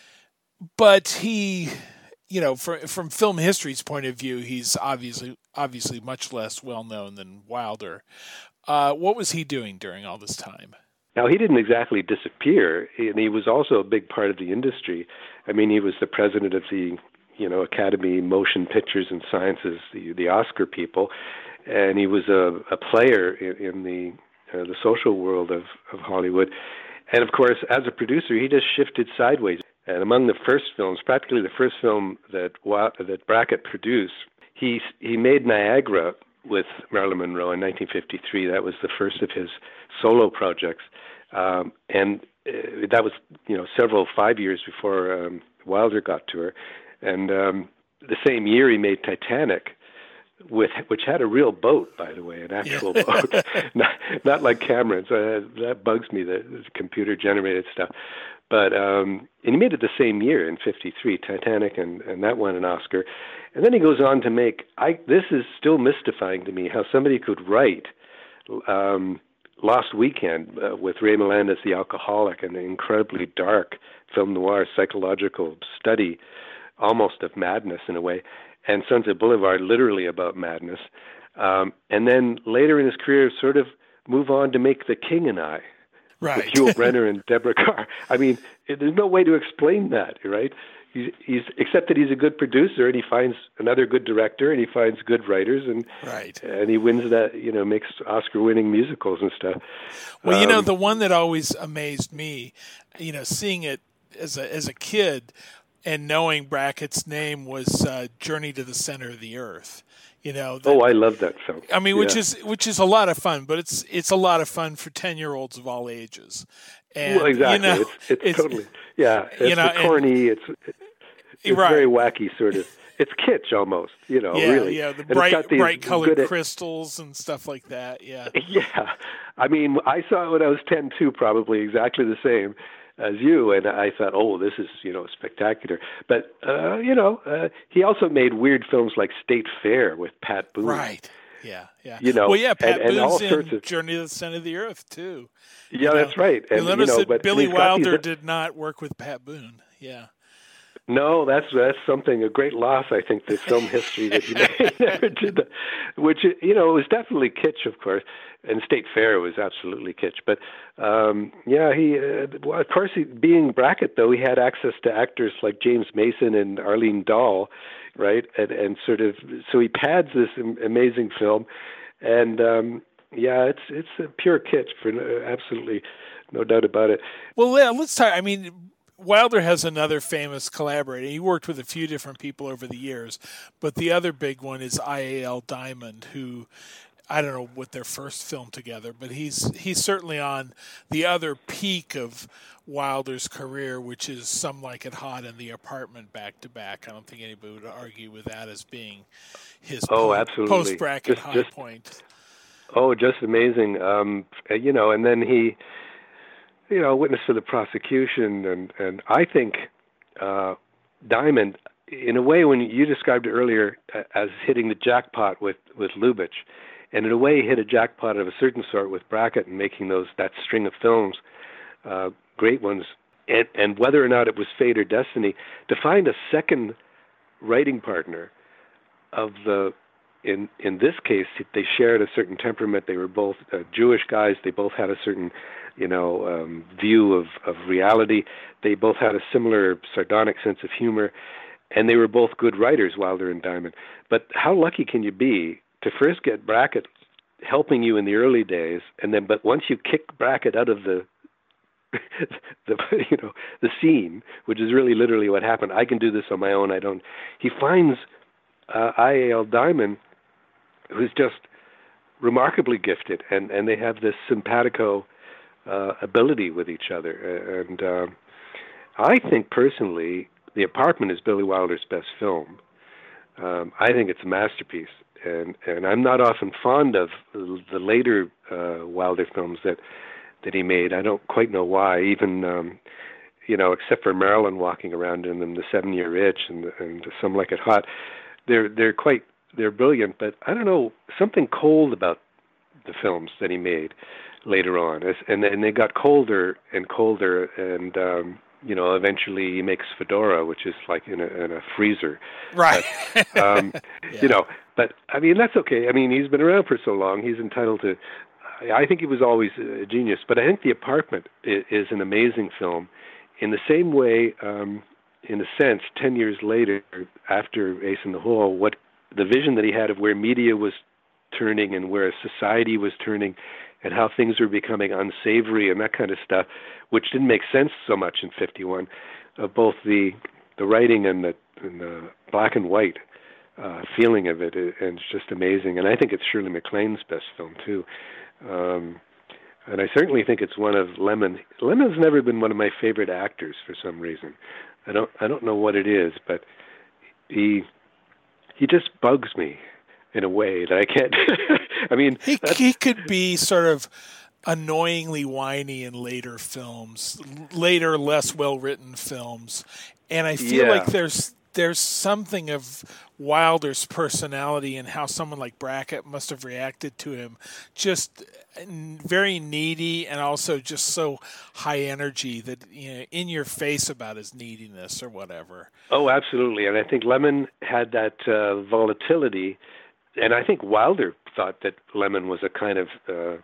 Speaker 2: but he, you know, from from film history's point of view, he's obviously obviously much less well known than Wilder. Uh, what was he doing during all this time?
Speaker 1: Now, he didn't exactly disappear, and he was also a big part of the industry. I mean, he was the president of the, you know, Academy Motion Pictures and Sciences, the, the Oscar people, and he was a, a player in, in the uh, the social world of, of Hollywood. And, of course, as a producer, he just shifted sideways. And among the first films, practically the first film that that Brackett produced, he he made Niagara with Marilyn Monroe in nineteen fifty-three. That was the first of his solo projects. Um, and uh, that was, you know, several, five years before um, Wilder got to her. And um, the same year he made Titanic, with which had a real boat, by the way, an actual yeah. boat, not, not like Cameron's. Uh, that bugs me, the, the computer-generated stuff. But um, and he made it the same year in fifty-three, Titanic, and, and that won an Oscar. And then he goes on to make, I, this is still mystifying to me, how somebody could write um, Lost Weekend uh, with Ray Milland, the alcoholic, and an incredibly dark film noir psychological study, almost of madness in a way, and Sunset Boulevard literally about madness. Um, and then later in his career, sort of move on to make The King and I,
Speaker 2: right.
Speaker 1: with Yul Brynner and Deborah Kerr. I mean, it, there's no way to explain that, right? He's, he's except that he's a good producer, and he finds another good director, and he finds good writers, and
Speaker 2: right.
Speaker 1: and he wins that, you know, makes Oscar-winning musicals and stuff.
Speaker 2: Well, um, you know, the one that always amazed me, you know, seeing it as a as a kid, and knowing Brackett's name was uh, Journey to the Center of the Earth. You know. That,
Speaker 1: oh, I love that film.
Speaker 2: I mean, which
Speaker 1: yeah.
Speaker 2: is which is a lot of fun, but it's it's a lot of fun for ten-year-olds of all ages. And,
Speaker 1: well, exactly.
Speaker 2: You know,
Speaker 1: it's, it's,
Speaker 2: it's
Speaker 1: totally yeah. It's
Speaker 2: you know,
Speaker 1: corny.
Speaker 2: And,
Speaker 1: it's it's
Speaker 2: right.
Speaker 1: very wacky, sort of. It's kitsch almost. You know,
Speaker 2: yeah,
Speaker 1: really.
Speaker 2: Yeah, the
Speaker 1: and
Speaker 2: bright bright colored
Speaker 1: good,
Speaker 2: crystals and stuff like that. Yeah.
Speaker 1: Yeah, I mean, I saw it when I was ten too, probably exactly the same as you, and I thought, oh, this is, you know, spectacular. But, uh, you know, uh, he also made weird films like State Fair with Pat Boone.
Speaker 2: Right, yeah, yeah.
Speaker 1: You know,
Speaker 2: well, yeah, Pat
Speaker 1: and,
Speaker 2: Boone's
Speaker 1: and all
Speaker 2: in
Speaker 1: sorts of...
Speaker 2: Journey to the Center of the Earth, too.
Speaker 1: Yeah,
Speaker 2: you know?
Speaker 1: that's right.
Speaker 2: And,
Speaker 1: and
Speaker 2: notice
Speaker 1: you know,
Speaker 2: that
Speaker 1: but,
Speaker 2: Billy Wilder
Speaker 1: these...
Speaker 2: did not work with Pat Boone, yeah.
Speaker 1: No, that's that's something, a great loss, I think, to film history that he never did that. Which, you know, it was definitely kitsch, of course, and State Fair was absolutely kitsch. But, um, yeah, he, uh, well, of course, he, being Brackett, though, he had access to actors like James Mason and Arlene Dahl, right? And, and sort of, so he pads this amazing film. And, um, yeah, it's it's a pure kitsch, for uh, absolutely no doubt about it.
Speaker 2: Well, yeah, let's talk, I mean... Wilder has another famous collaborator. He worked with a few different people over the years, but the other big one is I A L Diamond, who, I don't know what their first film together, but he's he's certainly on the other peak of Wilder's career, which is Some Like It Hot and The Apartment back to back. I don't think anybody would argue with that as being his
Speaker 1: oh,
Speaker 2: po-
Speaker 1: absolutely.
Speaker 2: post-bracket
Speaker 1: just,
Speaker 2: high
Speaker 1: just,
Speaker 2: point.
Speaker 1: Oh, just amazing. Um, you know, and then he... you know, witness for the prosecution, and, and I think uh, Diamond, in a way, when you described it earlier as hitting the jackpot with, with Lubitsch, and in a way hit a jackpot of a certain sort with Brackett and making those that string of films, uh, great ones, and, and whether or not it was fate or destiny, to find a second writing partner of the, in in this case, they shared a certain temperament. They were both uh, Jewish guys. They both had a certain, you know, um, view of, of reality. They both had a similar sardonic sense of humor. And they were both good writers, Wilder and Diamond. But how lucky can you be to first get Brackett helping you in the early days, and then, but once you kick Brackett out of the, the you know, the scene, which is really literally what happened. I can do this on my own. I don't. He finds uh, I A L Diamond, who's just remarkably gifted, and, and they have this simpatico uh, ability with each other. And uh, I think personally, The Apartment is Billy Wilder's best film. Um, I think it's a masterpiece, and and I'm not often fond of the later uh, Wilder films that that he made. I don't quite know why. Even um, you know, except for Marilyn walking around in them, The Seven Year Itch, and and Some Like It Hot, they're they're quite they're brilliant. But I don't know, something cold about the films that he made later on, As, and and they got colder and colder, and um, you know, eventually he makes Fedora, which is like in a, in a freezer.
Speaker 2: Right.
Speaker 1: But, um, yeah. You know, but I mean, that's okay. I mean, he's been around for so long. He's entitled to, I think he was always a genius, but I think The Apartment is, is an amazing film in the same way, um, in a sense, ten years later, after Ace in the Hole, what the vision that he had of where media was turning and where society was turning and how things were becoming unsavory and that kind of stuff, which didn't make sense so much in fifty-one, uh, both the the writing and the, and the black and white uh, feeling of it, and it's just amazing. And I think it's Shirley MacLaine's best film, too. Um, and I certainly think it's one of Lemon. Lemon's never been one of my favorite actors for some reason. I don't I don't know what it is, but he he just bugs me in a way that I can't. I mean,
Speaker 2: he, he could be sort of annoyingly whiny in later films, later less well-written films, and I feel
Speaker 1: yeah.
Speaker 2: like there's there's something of Wilder's personality and how someone like Brackett must have reacted to him, just very needy and also just so high energy that, you know, in your face about his neediness or whatever.
Speaker 1: Oh, absolutely, and I think Lemon had that uh, volatility. And I think Wilder thought that Lemon was a kind of uh,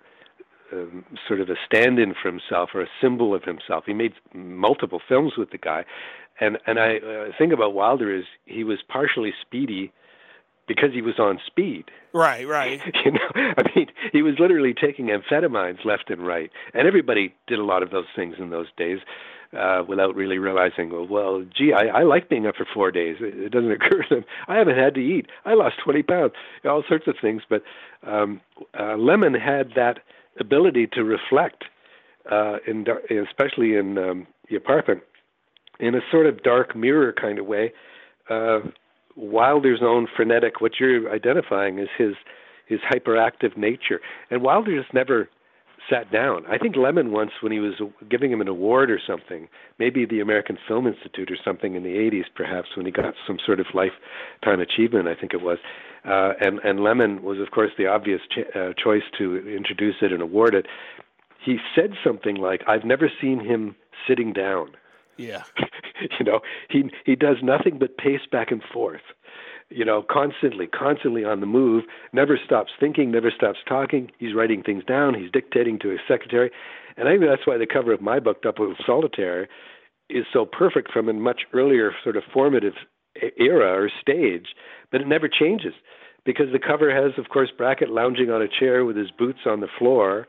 Speaker 1: um, sort of a stand-in for himself or a symbol of himself. He made multiple films with the guy. And and I uh, think about Wilder is he was partially speedy because he was on speed.
Speaker 2: Right, right.
Speaker 1: You know, I mean, he was literally taking amphetamines left and right. And everybody did a lot of those things in those days. Uh, without really realizing, well, well gee, I, I like being up for four days. It, it doesn't occur to them. I haven't had to eat. I lost twenty pounds, all sorts of things. But um, uh, Lemon had that ability to reflect, uh, in, especially in um, The Apartment, in a sort of dark mirror kind of way. Uh, Wilder's own frenetic, what you're identifying is his, his hyperactive nature. And Wilder just never sat down. I think Lemon once, when he was giving him an award or something, maybe the American Film Institute or something in the eighties, perhaps, when he got some sort of lifetime achievement, I think it was. Uh, and, and Lemon was, of course, the obvious ch- uh, choice to introduce it and award it. He said something like, I've never seen him sitting down.
Speaker 2: Yeah.
Speaker 1: You know, he he does nothing but pace back and forth. You know, constantly, constantly on the move, never stops thinking, never stops talking. He's writing things down. He's dictating to his secretary. And I think that's why the cover of my book, Double Solitaire, is so perfect from a much earlier sort of formative era or stage, but it never changes because the cover has, of course, Brackett lounging on a chair with his boots on the floor,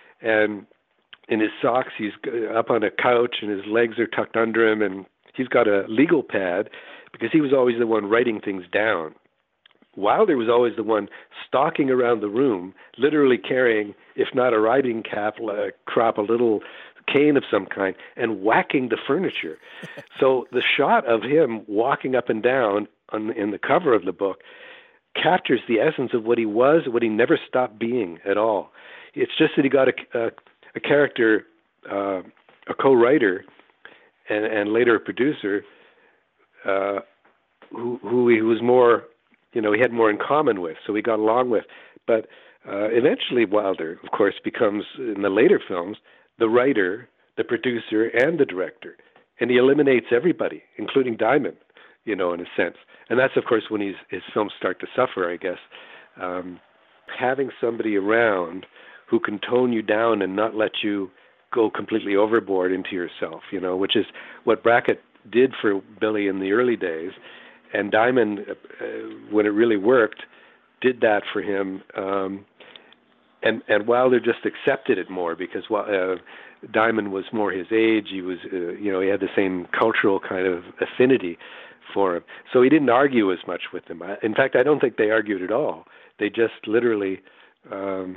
Speaker 1: and in his socks he's up on a couch and his legs are tucked under him, and he's got a legal pad because he was always the one writing things down. Wilder was always the one stalking around the room, literally carrying, if not a riding cap, a crop, a little cane of some kind, and whacking the furniture. So the shot of him walking up and down on, in the cover of the book captures the essence of what he was, what he never stopped being at all. It's just that he got a, a, a character, uh, a co-writer, and, and later a producer, Uh, who, who he was more, you know, he had more in common with, so he got along with. But uh, eventually Wilder, of course, becomes, in the later films, the writer, the producer, and the director. And he eliminates everybody, including Diamond, you know, in a sense. And that's, of course, when he's, his films start to suffer, I guess. Um, having somebody around who can tone you down and not let you go completely overboard into yourself, you know, which is what Brackett did for Billy in the early days. And Diamond, uh, when it really worked, did that for him. Um, and, and Wilder just accepted it more because uh, Diamond was more his age. He was, uh, you know, he had the same cultural kind of affinity for him. So he didn't argue as much with him. In fact, I don't think they argued at all. They just literally, um,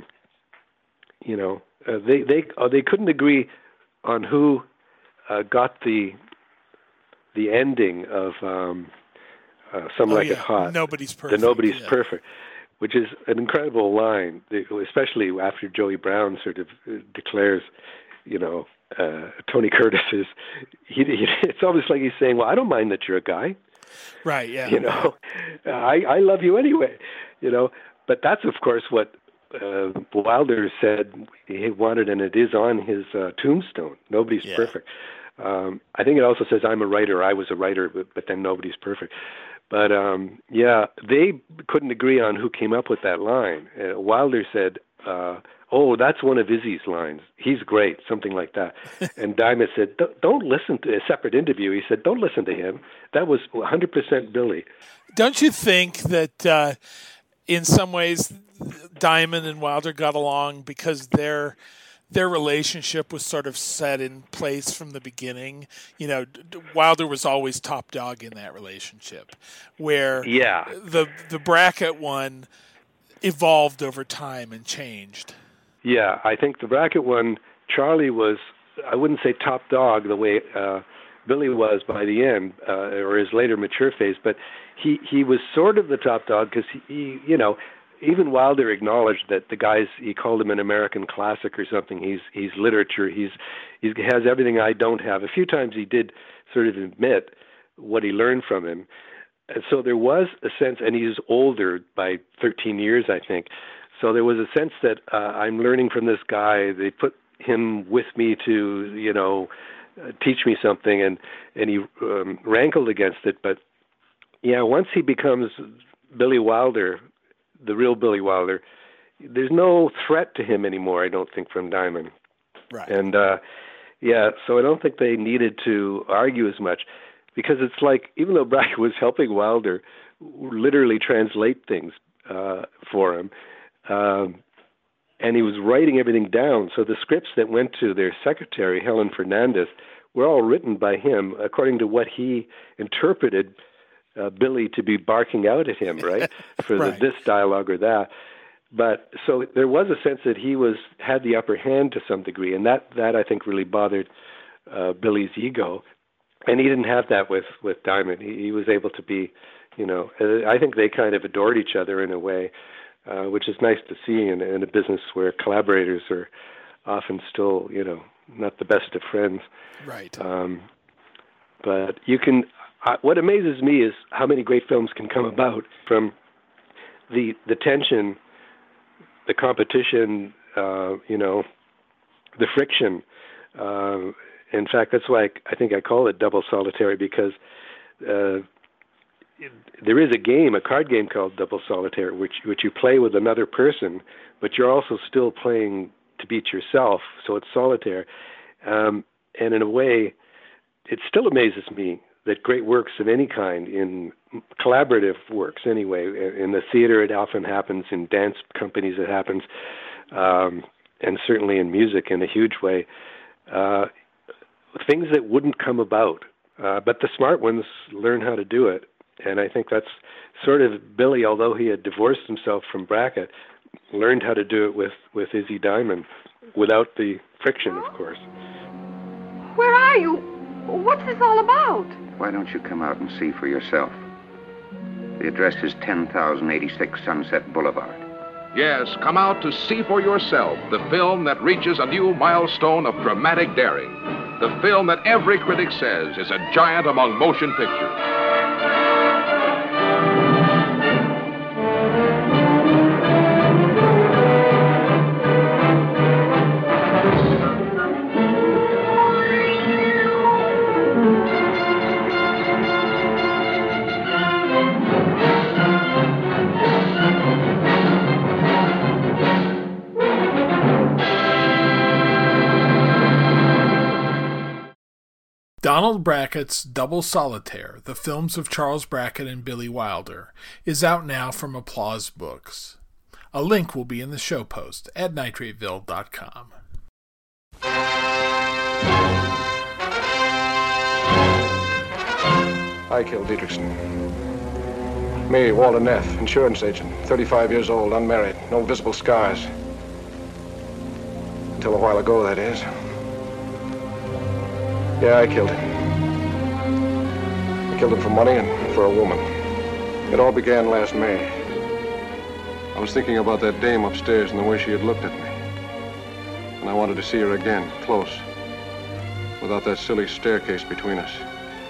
Speaker 1: you know, uh, they they uh, they couldn't agree on who uh, got the the ending of um, uh, Some
Speaker 2: oh,
Speaker 1: Like
Speaker 2: yeah.
Speaker 1: It Hot.
Speaker 2: Nobody's perfect.
Speaker 1: The Nobody's
Speaker 2: yeah.
Speaker 1: Perfect, which is an incredible line, especially after Joey Brown sort of declares, you know, uh, Tony Curtis is, he, he, it's almost like he's saying, well, I don't mind that you're a guy.
Speaker 2: Right, yeah.
Speaker 1: You know, I, I love you anyway, you know. But that's, of course, what uh, Wilder said he wanted, and it is on his uh, tombstone. Nobody's
Speaker 2: yeah.
Speaker 1: perfect. Um, I think it also says, I'm a writer, I was a writer, but, but then nobody's perfect. But, um, yeah, they couldn't agree on who came up with that line. Uh, Wilder said, uh, oh, that's one of Izzy's lines. He's great, something like that. And Diamond said, don't listen to a separate interview. He said, don't listen to him. That was one hundred percent Billy.
Speaker 2: Don't you think that uh, in some ways Diamond and Wilder got along because their their relationship was sort of set in place from the beginning? You know, Wilder was always top dog in that relationship, where
Speaker 1: yeah.
Speaker 2: the the Brackett one evolved over time and changed.
Speaker 1: Yeah, I think the Brackett one, Charlie was, I wouldn't say top dog the way uh, Billy was by the end, uh, or his later mature phase, but he, he was sort of the top dog because he, he, you know, even Wilder acknowledged that the guys, he called him an American classic or something. He's he's literature. He's he has everything I don't have. A few times he did sort of admit what he learned from him. And so there was a sense, and he's older by thirteen years, I think. So there was a sense that uh, I'm learning from this guy. They put him with me to, you know, uh, teach me something, and and he um, rankled against it. But yeah, once he becomes Billy Wilder, the real Billy Wilder, there's no threat to him anymore, I don't think, from Diamond.
Speaker 2: Right.
Speaker 1: And uh, yeah, so I don't think they needed to argue as much, because it's like, even though Brackett was helping Wilder literally translate things uh, for him, um, and he was writing everything down, so the scripts that went to their secretary, Helen Fernandez, were all written by him according to what he interpreted uh, Billy to be barking out at him, right, for
Speaker 2: right.
Speaker 1: the, this dialogue or that. But so there was a sense that he was had the upper hand to some degree, and that, that I think really bothered uh, Billy's ego. And he didn't have that with, with Diamond. He, he was able to be, you know, I think they kind of adored each other in a way, uh, which is nice to see in, in a business where collaborators are often still, you know, not the best of friends.
Speaker 2: Right.
Speaker 1: Um, but you can, uh, what amazes me is how many great films can come about from the the tension, the competition, uh, you know, the friction. Uh, in fact, that's why I, I think I call it Double Solitaire, because uh, it, there is a game, a card game called Double Solitaire, which which you play with another person, but you're also still playing to beat yourself, so it's solitaire. Um, and in a way, it still amazes me that great works of any kind, in collaborative works anyway, in the theater it often happens, in dance companies it happens, um, and certainly in music in a huge way, uh, things that wouldn't come about. Uh, but the smart ones learn how to do it. And I think that's sort of Billy, although he had divorced himself from Brackett, learned how to do it with, with Izzy Diamond, without the friction, of course.
Speaker 3: Where are you? What's this all about?
Speaker 4: Why don't you come out and see for yourself? The address is ten thousand eighty-six Sunset Boulevard.
Speaker 9: Yes, come out to see for yourself the film that reaches a new milestone of dramatic daring. The film that every critic says is a giant among motion pictures.
Speaker 2: Donald Brackett's Double Solitaire, The Films of Charles Brackett and Billy Wilder, is out now from Applause Books. A link will be in the show post at nitrateville dot com.
Speaker 9: I killed Dietrichson. Me, Walter Neff, insurance agent, thirty-five years old, unmarried, no visible scars. Until a while ago, that is. Yeah, I killed him. I killed him for money and for a woman. It all began last May. I was thinking about that dame upstairs and the way she had looked at me. And I wanted to see her again, close, without that silly staircase between us.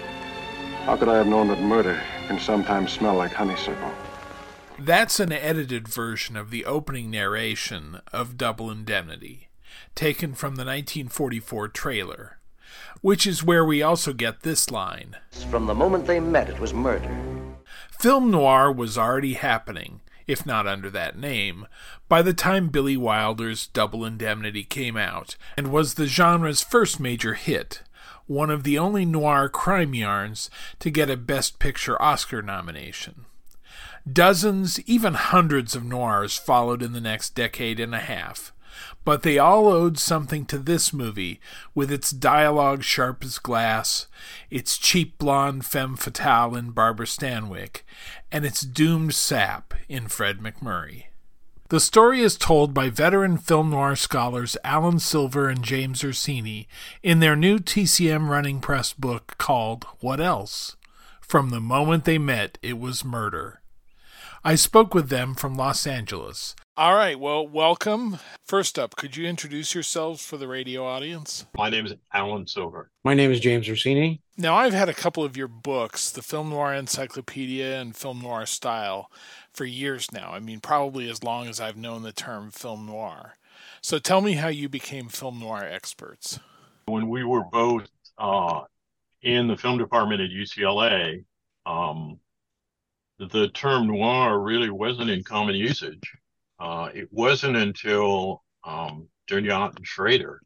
Speaker 9: How could I have known that murder can sometimes smell like honeysuckle?
Speaker 2: That's an edited version of the opening narration of Double Indemnity, taken from the nineteen forty-four trailer, which is where we also get this line.
Speaker 10: From the moment they met, it was murder.
Speaker 2: Film noir was already happening, if not under that name, by the time Billy Wilder's Double Indemnity came out, and was the genre's first major hit, one of the only noir crime yarns to get a Best Picture Oscar nomination. Dozens, even hundreds of noirs followed in the next decade and a half, but they all owed something to this movie, with its dialogue sharp as glass, its cheap blonde femme fatale in Barbara Stanwyck, and its doomed sap in Fred MacMurray. The story is told by veteran film noir scholars Alan Silver and James Orsini in their new T C M Running Press book called What Else? From the Moment They Met, It Was Murder. I spoke with them from Los Angeles. All right, well, welcome. First up, could you introduce yourselves for the radio audience?
Speaker 11: My name is Alan Silver.
Speaker 12: My name is James Orsini.
Speaker 2: Now, I've had a couple of your books, the Film Noir Encyclopedia and Film Noir Style, for years now. I mean, probably as long as I've known the term film noir. So tell me how you became film noir experts.
Speaker 11: When we were both uh, in the film department at U C L A, um, the term noir really wasn't in common usage. Uh, it wasn't until um, Durniat and Schrader,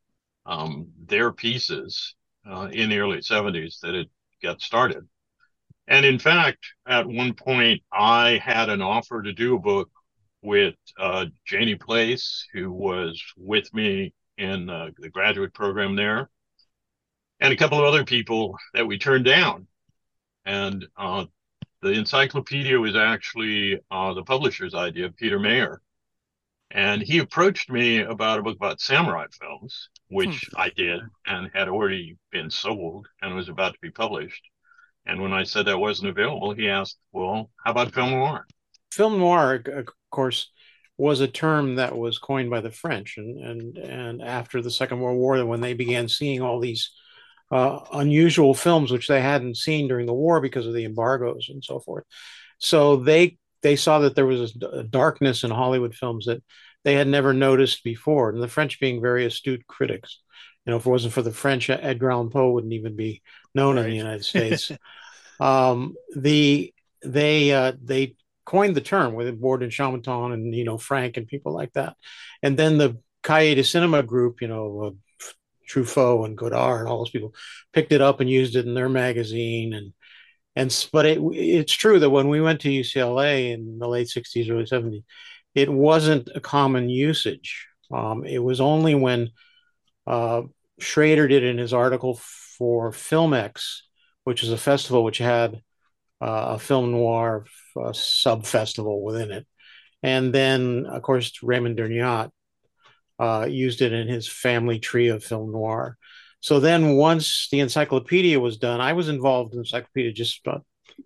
Speaker 11: um, their pieces uh, in the early seventies, that it got started. And in fact, at one point, I had an offer to do a book with uh, Janie Place, who was with me in uh, the graduate program there, and a couple of other people that we turned down. And uh, the encyclopedia was actually uh, the publisher's idea, Peter Mayer. And he approached me about a book about samurai films, which hmm. I did and had already been sold and was about to be published. And when I said that wasn't available, he asked, well, how about film noir?
Speaker 12: Film noir, of course, was a term that was coined by the French. And, and, and after the Second World War, when they began seeing all these Uh, unusual films which they hadn't seen during the war because of the embargoes and so forth. So they they saw that there was a, a darkness in Hollywood films that they had never noticed before. And the French being very astute critics. You know, if it wasn't for the French, Edgar Allan Poe wouldn't even be known right. in the United States. um, the they uh, they coined the term with Borden and Charenton and, you know, Frank and people like that. And then the Cahiers de Cinema group, you know, uh, Truffaut and Godard and all those people picked it up and used it in their magazine. And, and, but it, it's true that when we went to U C L A in the late sixties, early seventies, it wasn't a common usage. Um, it was only when uh, Schrader did in his article for Filmex, which is a festival which had uh, a film noir uh, sub-festival within it. And then, of course, Raymond Durniat Uh, used it in his family tree of film noir. So then once the encyclopedia was done, I was involved in the encyclopedia just uh,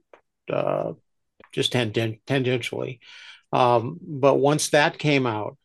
Speaker 12: uh, just tangent- tangentially. Um, but once that came out,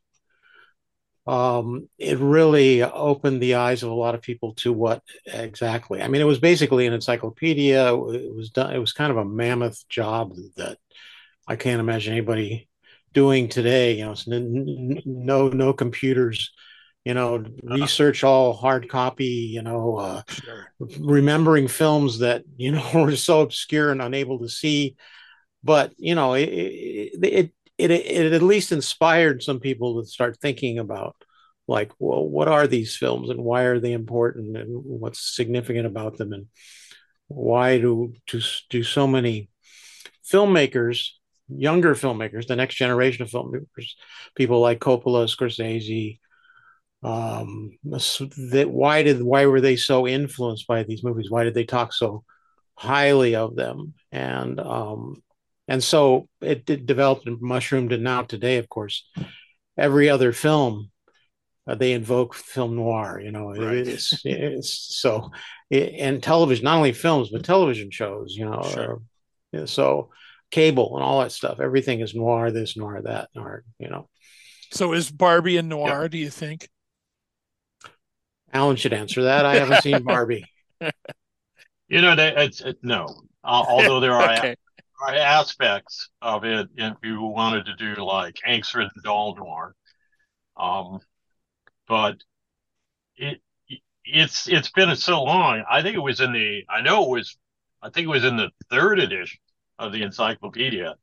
Speaker 12: um, it really opened the eyes of a lot of people to what exactly. I mean, it was basically an encyclopedia. It was done. It was kind of a mammoth job that I can't imagine anybody doing today. You know, no no computers, you know, research all hard copy, you know, uh, sure. remembering films that, you know, were so obscure and unable to see. But, you know, it it, it it it at least inspired some people to start thinking about like, well, what are these films and why are they important and what's significant about them, and why do do, do so many filmmakers, younger filmmakers, the next generation of filmmakers, people like Coppola, Scorsese, um, that why did why were they so influenced by these movies? Why did they talk so highly of them? And um, and so it, it developed and mushroomed, and now today, of course, every other film uh, they invoke film noir. You know, right. it's, it's so it, and television, not only films but television shows. You know, sure. or, so cable and all that stuff. Everything is noir. This, noir, that, noir. You know.
Speaker 2: So is Barbie a noir? Yeah. Do you think?
Speaker 12: Alan should answer that. I haven't seen Barbie.
Speaker 11: You know, it's it, no. Uh, although there are, okay. are aspects of it, if you wanted to do like angst-ridden doll noir, um, but it it's it's been so long. I think it was in the. I know it was. I think it was in the third edition of the encyclopedia.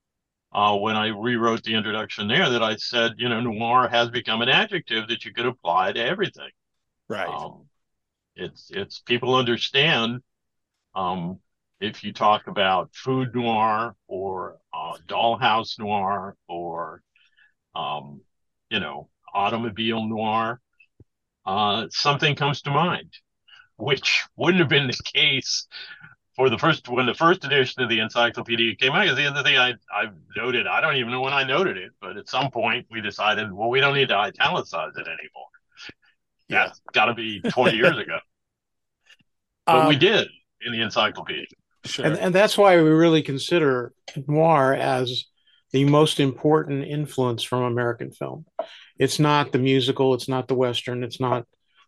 Speaker 11: Uh, when I rewrote the introduction there, that I said, you know, noir has become an adjective that you could apply to everything.
Speaker 2: Right.
Speaker 11: Um, it's it's people understand um, if you talk about food noir or uh, dollhouse noir or um, you know, automobile noir, uh, something comes to mind, which wouldn't have been the case for the first when the first edition of the encyclopedia came out. Because the other thing I I noted, I don't even know when I noted it, but at some point we decided, well, we don't need to italicize it anymore. That's got to be twenty years ago. But um, we did in the encyclopedia.
Speaker 12: Sure. And, and that's why we really consider noir as the most important influence from American film. It's not the musical, it's not the Western, it's not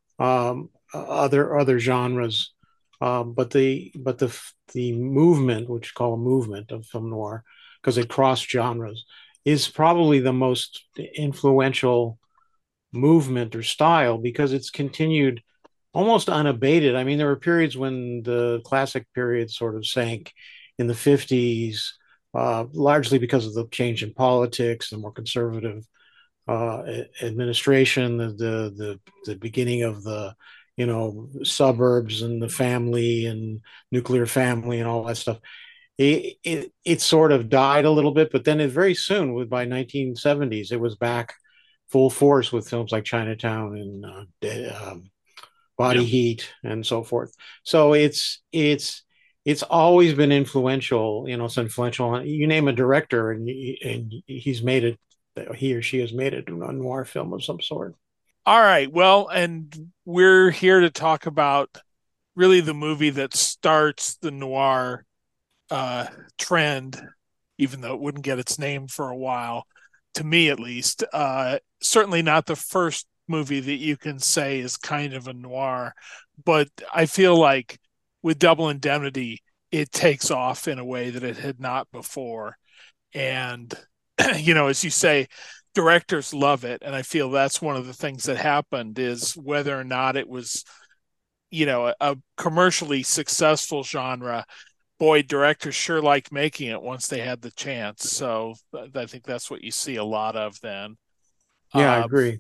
Speaker 12: um, other other genres, uh, but the but the the movement, which you call a movement of film noir, because it crossed genres, is probably the most influential movement or style, because it's continued almost unabated. I mean, there were periods when the classic period sort of sank in the fifties, uh, largely because of the change in politics, the more conservative uh, administration, the, the the the beginning of the you know suburbs and the family and nuclear family and all that stuff. It, it it sort of died a little bit, but then it very soon, with by nineteen seventies, it was back full force with films like Chinatown and uh, um, Body yeah. Heat and so forth. So it's it's it's always been influential. You know, it's influential. You name a director, and and he's made it. He or she has made it a noir film of some sort.
Speaker 2: All right. Well, and we're here to talk about really the movie that starts the noir uh, trend, even though it wouldn't get its name for a while. To me, at least, uh, certainly not the first movie that you can say is kind of a noir, but I feel like with Double Indemnity, it takes off in a way that it had not before. And, you know, as you say, directors love it. And I feel that's one of the things that happened, is whether or not it was, you know, a, a commercially successful genre, boy, directors sure liked making it once they had the chance. So I think that's what you see a lot of then.
Speaker 12: Yeah,
Speaker 2: um,
Speaker 12: I agree.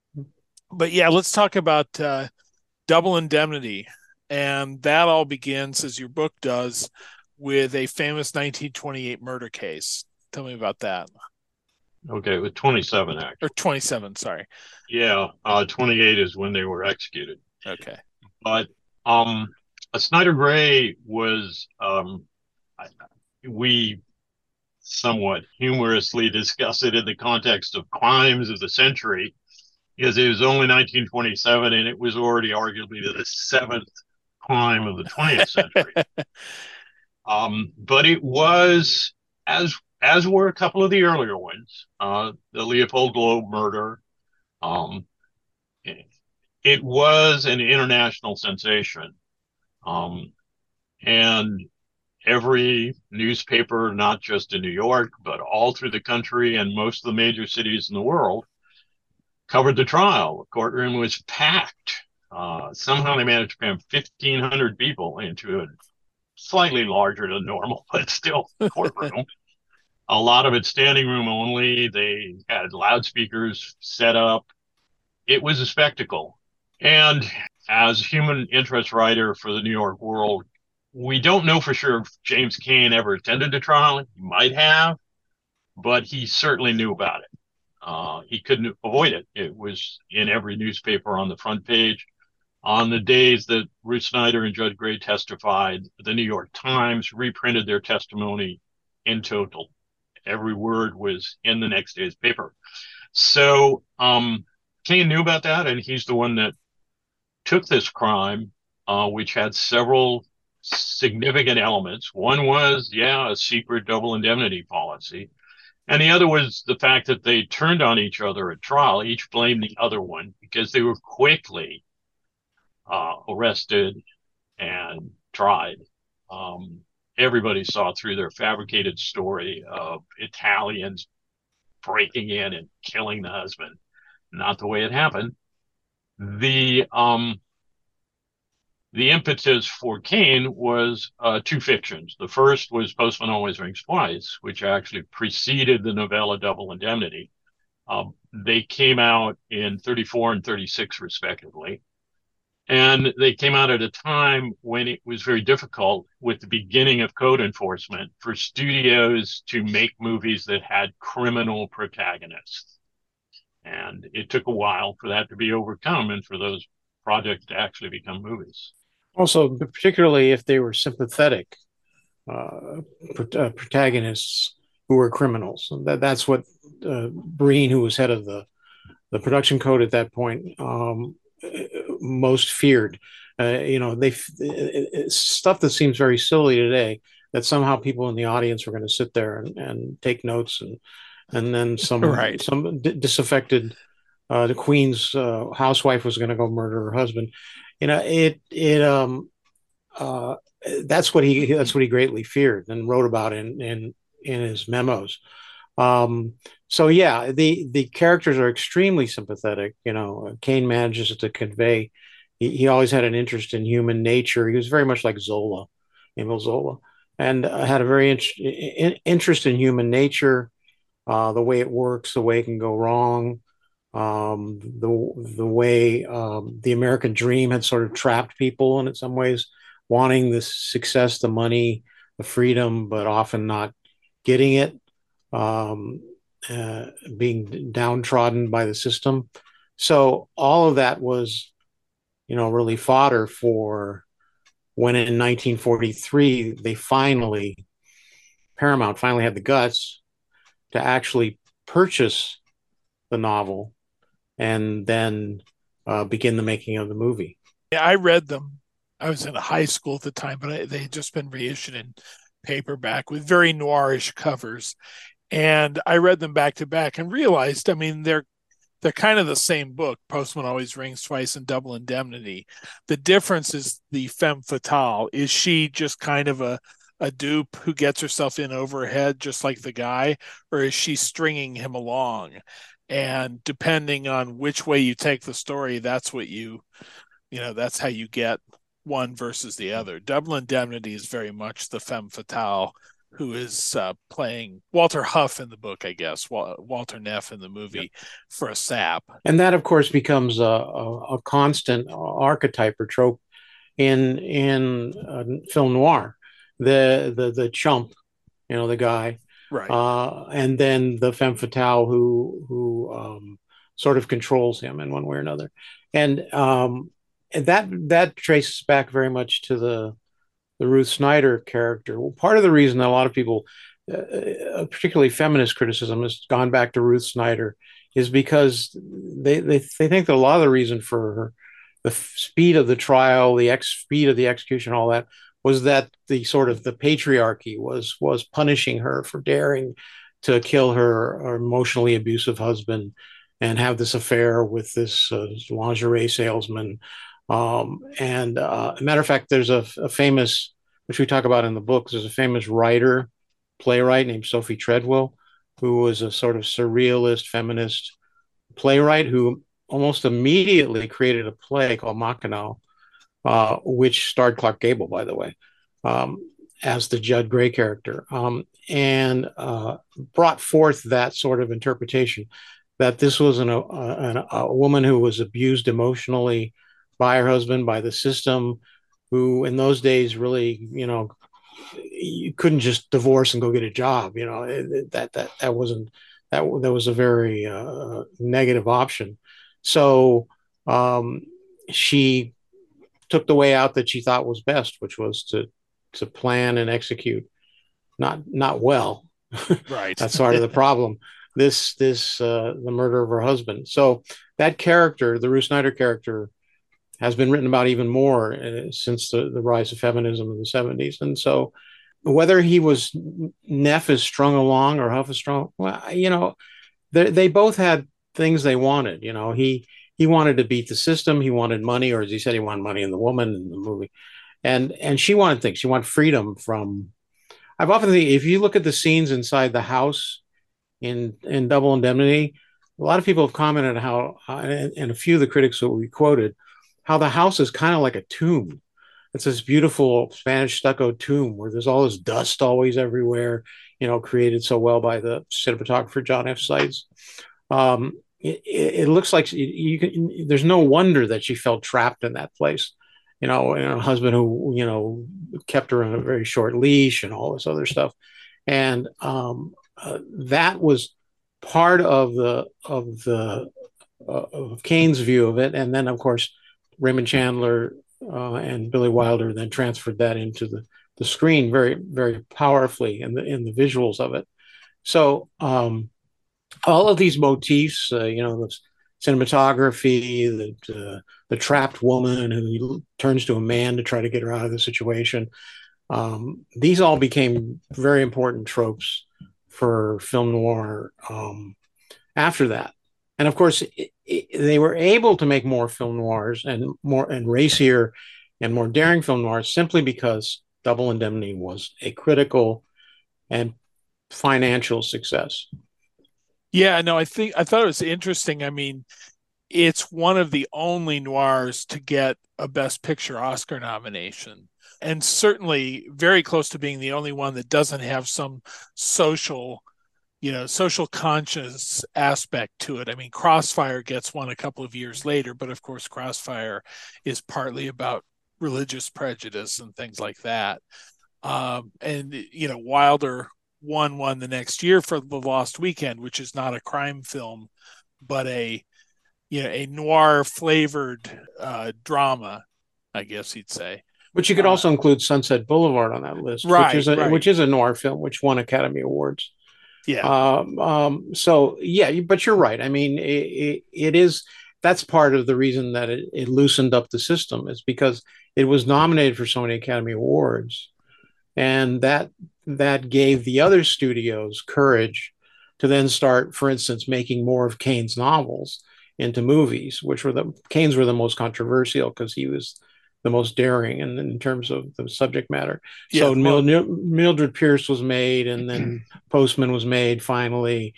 Speaker 2: But yeah, let's talk about uh, Double Indemnity. And that all begins, as your book does, with a famous nineteen twenty-eight murder case. Tell me about that.
Speaker 11: Okay, with twenty-seven, actually.
Speaker 2: Or twenty-seven, sorry.
Speaker 11: Yeah, uh, twenty-eight is when they were executed.
Speaker 2: Okay.
Speaker 11: But um, a Snyder Gray was, um, we somewhat humorously discuss it in the context of crimes of the century, because it was only nineteen twenty-seven and it was already arguably the seventh crime of the twentieth century. um, but it was, as as were a couple of the earlier ones, uh, the Leopold Loeb murder. Um, it, it was an international sensation. Um, and every newspaper, not just in New York, but all through the country and most of the major cities in the world, covered the trial. The courtroom was packed. Uh, somehow they managed to cram fifteen hundred people into a slightly larger than normal, but still courtroom. A lot of it standing room only. They had loudspeakers set up. it was a spectacle. And as human interest writer for the New York World, we don't know for sure if James Cain ever attended the trial. He might have, but he certainly knew about it. Uh, he couldn't avoid it. It was in every newspaper on the front page. On the days that Ruth Snyder and Judge Gray testified, the New York Times reprinted their testimony in total. Every word was in the next day's paper. So um, Cain knew about that, and he's the one that took this crime, uh, which had several significant elements. One was, yeah, a secret double indemnity policy. And the other was the fact that they turned on each other at trial. Each blamed the other one because they were quickly uh, arrested and tried. Um, everybody saw through their fabricated story of Italians breaking in and killing the husband. Not the way it happened. The um, the impetus for Cain was uh, two fictions. The first was Postman Always Rings Twice, which actually preceded the novella Double Indemnity. Um, they came out in thirty-four and thirty-six, respectively. And they came out at a time when it was very difficult, with the beginning of code enforcement, for studios to make movies that had criminal protagonists. And it took a while for that to be overcome and for those projects to actually become movies.
Speaker 12: Also, particularly if they were sympathetic uh, pro- uh, protagonists who were criminals. That, that's what uh, Breen, who was head of the, the production code at that point, um, most feared. Uh, you know, they it's stuff that seems very silly today, that somehow people in the audience were going to sit there and, and take notes, and and then some
Speaker 2: right.
Speaker 12: some d- disaffected uh, the Queen's uh, housewife was going to go murder her husband. You know, it it um uh that's what he that's what he greatly feared and wrote about in in in his memos. Um, so yeah, the the characters are extremely sympathetic. You know, Cain manages to convey. He, he always had an interest in human nature. He was very much like Zola, Emile Zola, and uh, had a very in, in, interest in human nature, uh, the way it works, the way it can go wrong, um, the the way um, the American dream had sort of trapped people, and in some ways, wanting the success, the money, the freedom, but often not getting it. Um, uh, being downtrodden by the system. So all of that was, you know, really fodder for when in nineteen forty-three, they finally, Paramount finally had the guts to actually purchase the novel and then uh, begin the making of the movie.
Speaker 2: Yeah, I read them. I was in high school at the time, but I, they had just been reissued in paperback with very noirish covers. And I read them back to back and realized, I mean, they're they're kind of the same book, Postman Always Rings Twice and Double Indemnity. The difference is the femme fatale. Is she just kind of a, a dupe who gets herself in over her head just like the guy, or is she stringing him along? And depending on which way you take the story, that's what you, you know, that's how you get one versus the other. Double Indemnity is very much the femme fatale, who is uh, playing Walter Huff in the book, I guess, Walter Neff in the movie, yep, for a sap.
Speaker 12: And that, of course, becomes a, a, a constant archetype or trope in in uh, film noir. The, the the chump, you know, the guy,
Speaker 2: right,
Speaker 12: uh, and then the femme fatale who who um, sort of controls him in one way or another, and um, and that that traces back very much to the. the Ruth Snyder character. Well, part of the reason that a lot of people, uh, particularly feminist criticism, has gone back to Ruth Snyder is because they, they, they think that a lot of the reason for her, the speed of the trial, the ex speed of the execution, all that, was that the sort of the patriarchy was, was punishing her for daring to kill her, her emotionally abusive husband and have this affair with this uh, lingerie salesman. Um, and uh, a matter of fact, there's a, a famous, which we talk about in the book, there's a famous writer, playwright named Sophie Treadwell, who was a sort of surrealist, feminist playwright who almost immediately created a play called Mackinac, uh, which starred Clark Gable, by the way, um, as the Judd Gray character, um, and uh, brought forth that sort of interpretation. that this was an, a, a, a woman who was abused emotionally by her husband, by the system, who in those days really, you know, you couldn't just divorce and go get a job. You know, it, that that that wasn't that that was a very uh, negative option. So um, she took the way out that she thought was best, which was to to plan and execute, not not well.
Speaker 2: Right.
Speaker 12: That's part of the problem. This this uh, the murder of her husband. So that character, the Ruth Snyder character, has been written about even more uh, since the, the rise of feminism in the seventies. And so whether he was Neff is strung along or Huff is strung, well, you know, they, they both had things they wanted. You know, he he wanted to beat the system. He wanted money, or as he said, he wanted money in the woman in the movie. And and she wanted things. She wanted freedom from. I've often think if you look at the scenes inside the house in in Double Indemnity, a lot of people have commented how, and, and a few of the critics that we quoted, how the house is kind of like a tomb. It's this beautiful Spanish stucco tomb where there's all this dust always everywhere, you know, created so well by the cinematographer John F. Seitz. Um, it, it looks like you, you can, there's no wonder that she felt trapped in that place. You know, and a husband who, you know, kept her on a very short leash and all this other stuff. And um, uh, that was part of the of the uh, of Kane's view of it. And then, of course, Raymond Chandler uh, and Billy Wilder then transferred that into the, the screen very, very powerfully in the in the visuals of it. So um, all of these motifs, uh, you know, the cinematography, the uh, the trapped woman who turns to a man to try to get her out of the situation. Um, these all became very important tropes for film noir um, after that. And of course, it, it, they were able to make more film noirs and more and racier and more daring film noirs simply because Double Indemnity was a critical and financial success.
Speaker 2: Yeah, no, I think I thought it was interesting. I mean, it's one of the only noirs to get a Best Picture Oscar nomination, and certainly very close to being the only one that doesn't have some social, you know, social conscious aspect to it. I mean, Crossfire gets one a couple of years later, but of course, Crossfire is partly about religious prejudice and things like that. Um, and, you know, Wilder won one the next year for The Lost Weekend, which is not a crime film, but a you know, a noir flavored uh, drama, I guess you'd say.
Speaker 12: But you could uh, also include Sunset Boulevard on that list,
Speaker 2: right,
Speaker 12: which is a,
Speaker 2: right.
Speaker 12: which is a noir film, which won Academy Awards.
Speaker 2: Yeah.
Speaker 12: Um, um, so yeah, but you're right. I mean, it, it, it is. That's part of the reason that it, it loosened up the system is because it was nominated for so many Academy Awards, and that that gave the other studios courage to then start, for instance, making more of Kane's novels into movies, which were the Kane's were the most controversial because he was the most daring in, in terms of the subject matter. Yeah, so well, Mildred, Mildred Pierce was made, and then Postman was made finally,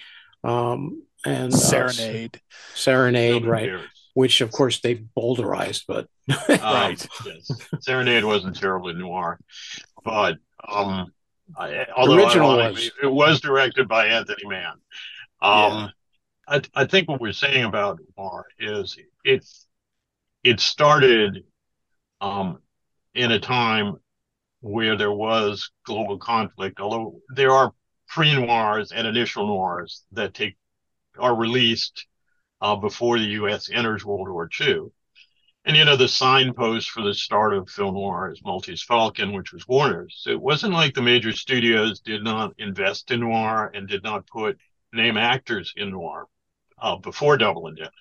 Speaker 12: um, and
Speaker 2: Serenade,
Speaker 12: uh, Serenade,
Speaker 11: Mildred
Speaker 12: right?
Speaker 11: Pierce.
Speaker 12: Which of course they boulderized, but
Speaker 11: um, right. Yes. Serenade wasn't terribly noir, but um, I, although
Speaker 12: original was
Speaker 11: it, it was directed by Anthony Mann. Um, yeah. I, I think what we're saying about noir is it it started um, in a time where there was global conflict, although there are pre-noirs and initial noirs that take are released uh, before the U S enters World War Two. And, you know, the signpost for the start of film noir is Maltese Falcon, which was Warner's. So it wasn't like the major studios did not invest in noir and did not put name actors in noir. Uh, before Double Indemnity.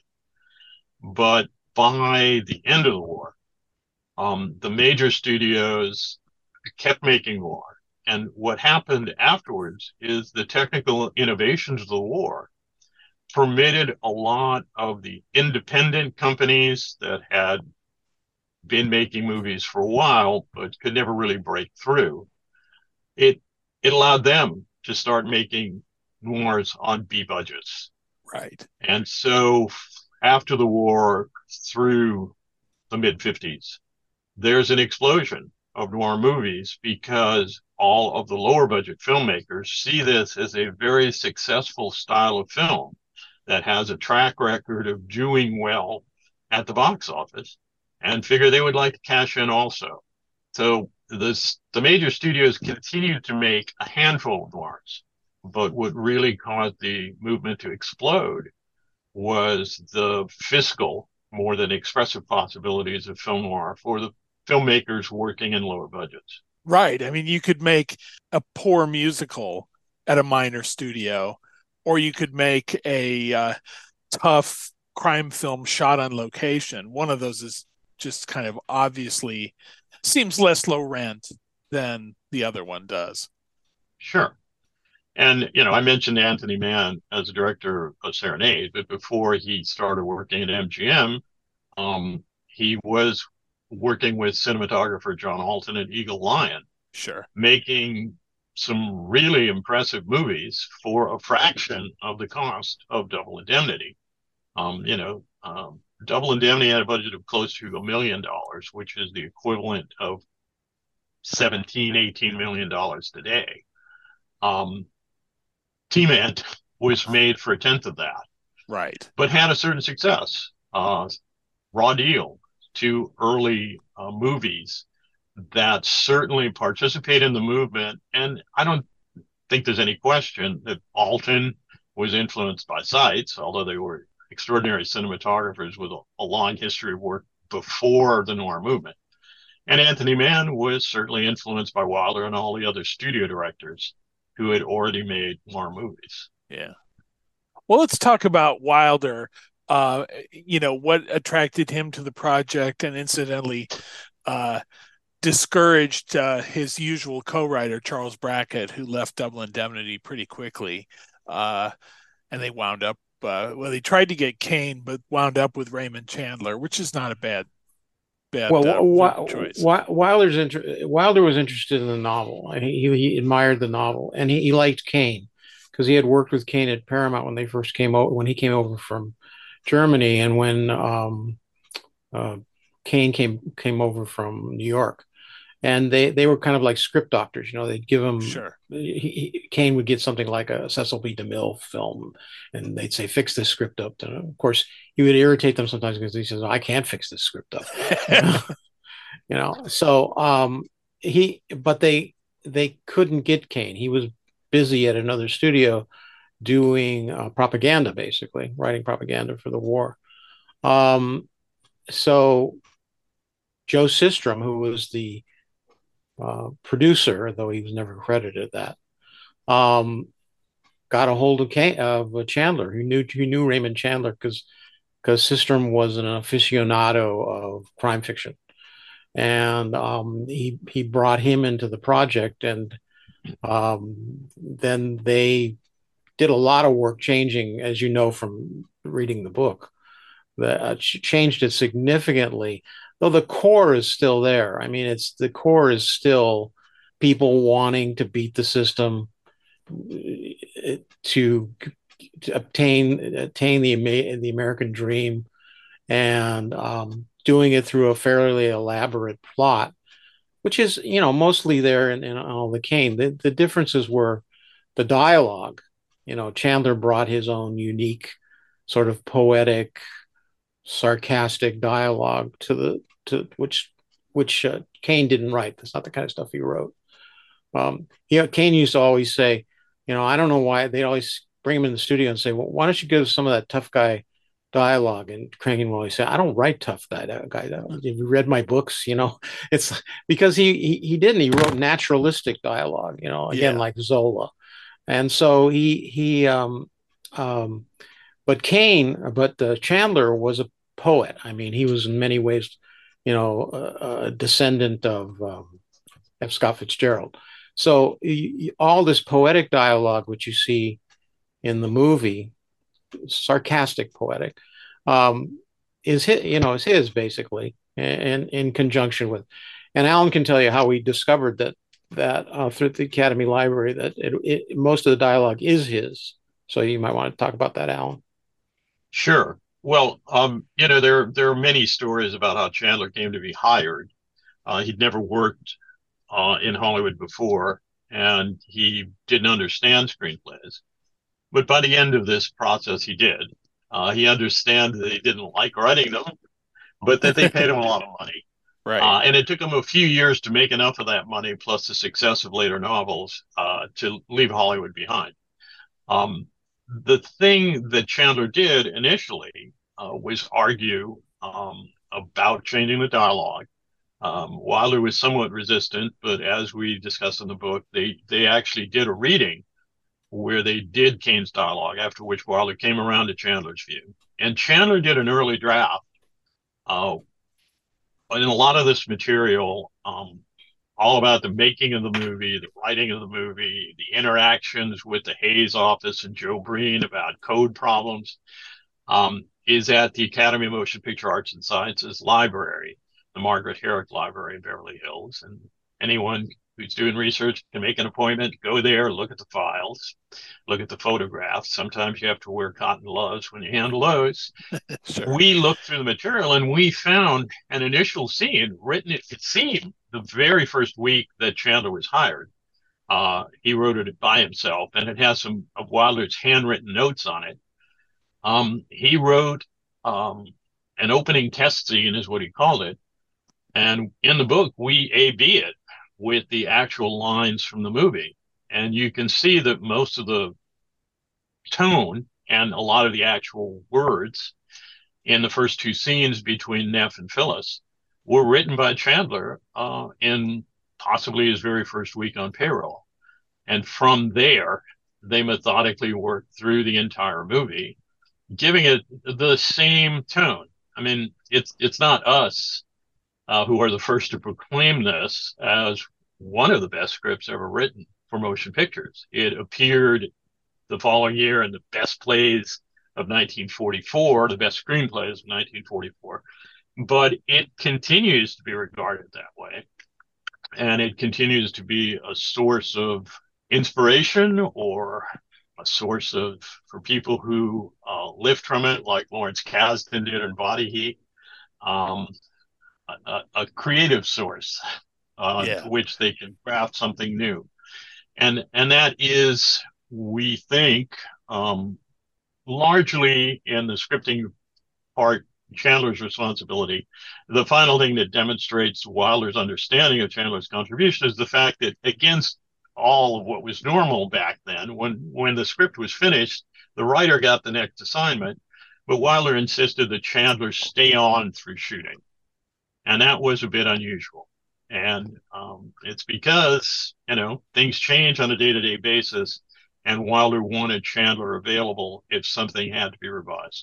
Speaker 11: But by the end of the war, um, the major studios kept making noir. And what happened afterwards is the technical innovations of the war permitted a lot of the independent companies that had been making movies for a while, but could never really break through. It, it allowed them to start making noirs on B budgets.
Speaker 2: Right.
Speaker 11: And so after the war, through the mid fifties, there's an explosion of noir movies because all of the lower budget filmmakers see this as a very successful style of film that has a track record of doing well at the box office and figure they would like to cash in also. So this, the major studios continued to make a handful of noirs, but what really caused the movement to explode was the fiscal more than expressive possibilities of film noir for the filmmakers working in lower budgets.
Speaker 2: Right. I mean, you could make a poor musical at a minor studio, or you could make a uh, tough crime film shot on location. One of those is just kind of obviously seems less low rent than the other one does.
Speaker 11: Sure. And, you know, I mentioned Anthony Mann as a director of Serenade, but before he started working at M G M, um, he was working with cinematographer John Alton at Eagle Lion.
Speaker 2: Sure.
Speaker 11: Making some really impressive movies for a fraction of the cost of Double Indemnity. Um, you know, um, Double Indemnity had a budget of close to a million dollars, which is the equivalent of seventeen, eighteen million dollars today. Um, Team Ant was made for a tenth of that.
Speaker 2: Right.
Speaker 11: But had a certain success. Uh, Raw Deal, two early uh, movies that certainly participate in the movement. And I don't think there's any question that Alton was influenced by Seitz, although they were extraordinary cinematographers with a, a long history of work before the noir movement. And Anthony Mann was certainly influenced by Wilder and all the other studio directors who had already made noir movies.
Speaker 2: Yeah. Well, let's talk about Wilder. Uh, you know, what attracted him to the project, and incidentally, uh, discouraged uh, his usual co-writer, Charles Brackett, who left Double Indemnity pretty quickly. Uh, and they wound up, uh, well, they tried to get Kane, but wound up with Raymond Chandler, which is not a bad, bad
Speaker 12: well,
Speaker 2: uh,
Speaker 12: Wi-
Speaker 2: choice.
Speaker 12: Wilder's inter- Wilder was interested in the novel. He, he admired the novel, and he, he liked Kane because he had worked with Kane at Paramount when they first came over, when he came over from Germany, and when um, uh, Kane came came over from New York. And they, they were kind of like script doctors, you know. They'd give him.
Speaker 2: Sure.
Speaker 12: He, he, Kane would get something like a Cecil B. DeMille film, and they'd say, "Fix this script up." And of course, he would irritate them sometimes because he says, "I can't fix this script up." you know? you know. So um, he, but they they couldn't get Kane. He was busy at another studio doing uh, propaganda, basically writing propaganda for the war. Um, so Joe Sistrom, who was the Uh, producer, though he was never credited that, um, got a hold of, Kane, of uh, Chandler. He knew he knew Raymond Chandler because because Sistrom was an aficionado of crime fiction, and um, he he brought him into the project, and um, then they did a lot of work changing, as you know from reading the book, that uh, changed it significantly. Though the core is still there. I mean, it's the core is still people wanting to beat the system to, to obtain attain the the American dream, and um, doing it through a fairly elaborate plot, which is, you know, mostly there in, in all the Kane. The, the differences were the dialogue. You know, Chandler brought his own unique sort of poetic, sarcastic dialogue to the to which which uh, Kane didn't write. That's not the kind of stuff he wrote. Um, you know, Kane used to always say, you know, I don't know why they'd always bring him in the studio and say, well, why don't you give some of that tough guy dialogue? And Kane will always say, I don't write tough guy. guy. Have you read my books? You know, it's because he he, he didn't. He wrote naturalistic dialogue. You know, again, yeah. like Zola, and so he he um um, but Kane, but uh, Chandler was a poet. I mean, he was in many ways, you know, a, a descendant of um, F. Scott Fitzgerald. So he, all this poetic dialogue, which you see in the movie, sarcastic poetic, um, is his, you know, is his basically, and in conjunction with, and Alan can tell you how we discovered that that uh, through the Academy Library that it, it, most of the dialogue is his. So you might want to talk about that, Alan.
Speaker 11: Sure. Well, um, you know, there there are many stories about how Chandler came to be hired. Uh, he'd never worked uh, in Hollywood before, and he didn't understand screenplays. But by the end of this process, he did. Uh, he understands that he didn't like writing them, but that they paid him a lot of money.
Speaker 2: Right.
Speaker 11: Uh, and it took him a few years to make enough of that money, plus the success of later novels, uh, to leave Hollywood behind. Um, the thing that Chandler did initially uh, was argue um, about changing the dialogue. Um, Wilder was somewhat resistant, but as we discuss in the book, they, they actually did a reading where they did Kane's dialogue, after which Wilder came around to Chandler's view. And Chandler did an early draft. Uh, in a lot of this material, um, all about the making of the movie, the writing of the movie, the interactions with the Hayes office and Joe Breen about code problems, um, is at the Academy of Motion Picture Arts and Sciences library, the Margaret Herrick Library in Beverly Hills. And anyone who's doing research can make an appointment, go there, look at the files, look at the photographs. Sometimes you have to wear cotton gloves when you handle those. Sure. We looked through the material and we found an initial scene written, it seemed, the very first week that Chandler was hired. Uh, he wrote it by himself, and it has some of Wilder's handwritten notes on it. Um, he wrote um, an opening test scene, is what he called it. And in the book, we A B it with the actual lines from the movie. And you can see that most of the tone and a lot of the actual words in the first two scenes between Neff and Phyllis were written by Chandler uh, in possibly his very first week on payroll. And from there, they methodically worked through the entire movie, giving it the same tone. I mean, it's it's not us Uh, who are the first to proclaim this as one of the best scripts ever written for motion pictures. It appeared the following year in the best plays of nineteen forty-four, the best screenplays of nineteen forty-four, but it continues to be regarded that way. And it continues to be a source of inspiration or a source of, for people who uh, lift from it, like Lawrence Kasdan did in Body Heat. Um, A, a creative source uh, yeah. to which they can craft something new. And and that is, we think, um, largely in the scripting part, Chandler's responsibility. The final thing that demonstrates Wilder's understanding of Chandler's contribution is the fact that, against all of what was normal back then, when, when the script was finished, the writer got the next assignment, but Wilder insisted that Chandler stay on through shooting. And that was a bit unusual. And um, it's because, you know, things change on a day-to-day basis, and Wilder wanted Chandler available if something had to be revised.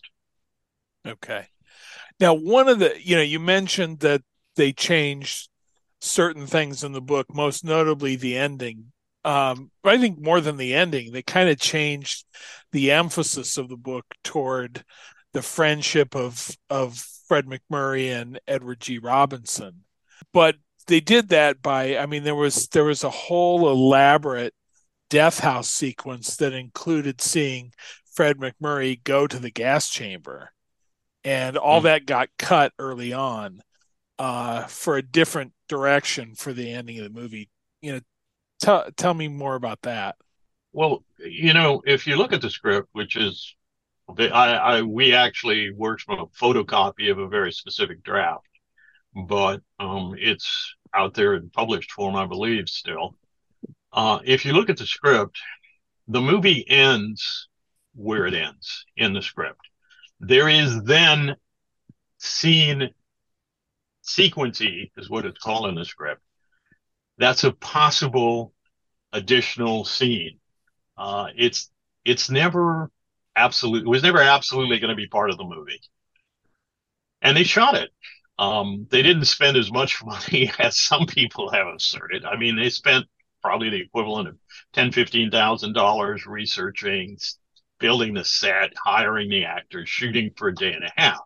Speaker 2: Okay. Now, one of the, you know, you mentioned that they changed certain things in the book, most notably the ending. Um, but I think more than the ending, they kind of changed the emphasis of the book toward the friendship of of Fred MacMurray and Edward G. Robinson. But they did that by, I mean, there was there was a whole elaborate death house sequence that included seeing Fred MacMurray go to the gas chamber. And all mm. that got cut early on uh, for a different direction for the ending of the movie. You know, tell tell me more about that.
Speaker 11: Well, you know, if you look at the script, which is I, I we actually worked from a photocopy of a very specific draft, but um, it's out there in published form, I believe, still. Uh, if you look at the script, the movie ends where it ends in the script. There is then scene sequence E, is what it's called in the script. That's a possible additional scene. Uh, it's it's never absolute. It was never absolutely going to be part of the movie, and they shot it. Um, they didn't spend as much money as some people have asserted. I mean, they spent probably the equivalent of ten, fifteen thousand dollars researching, building the set, hiring the actors, shooting for a day and a half.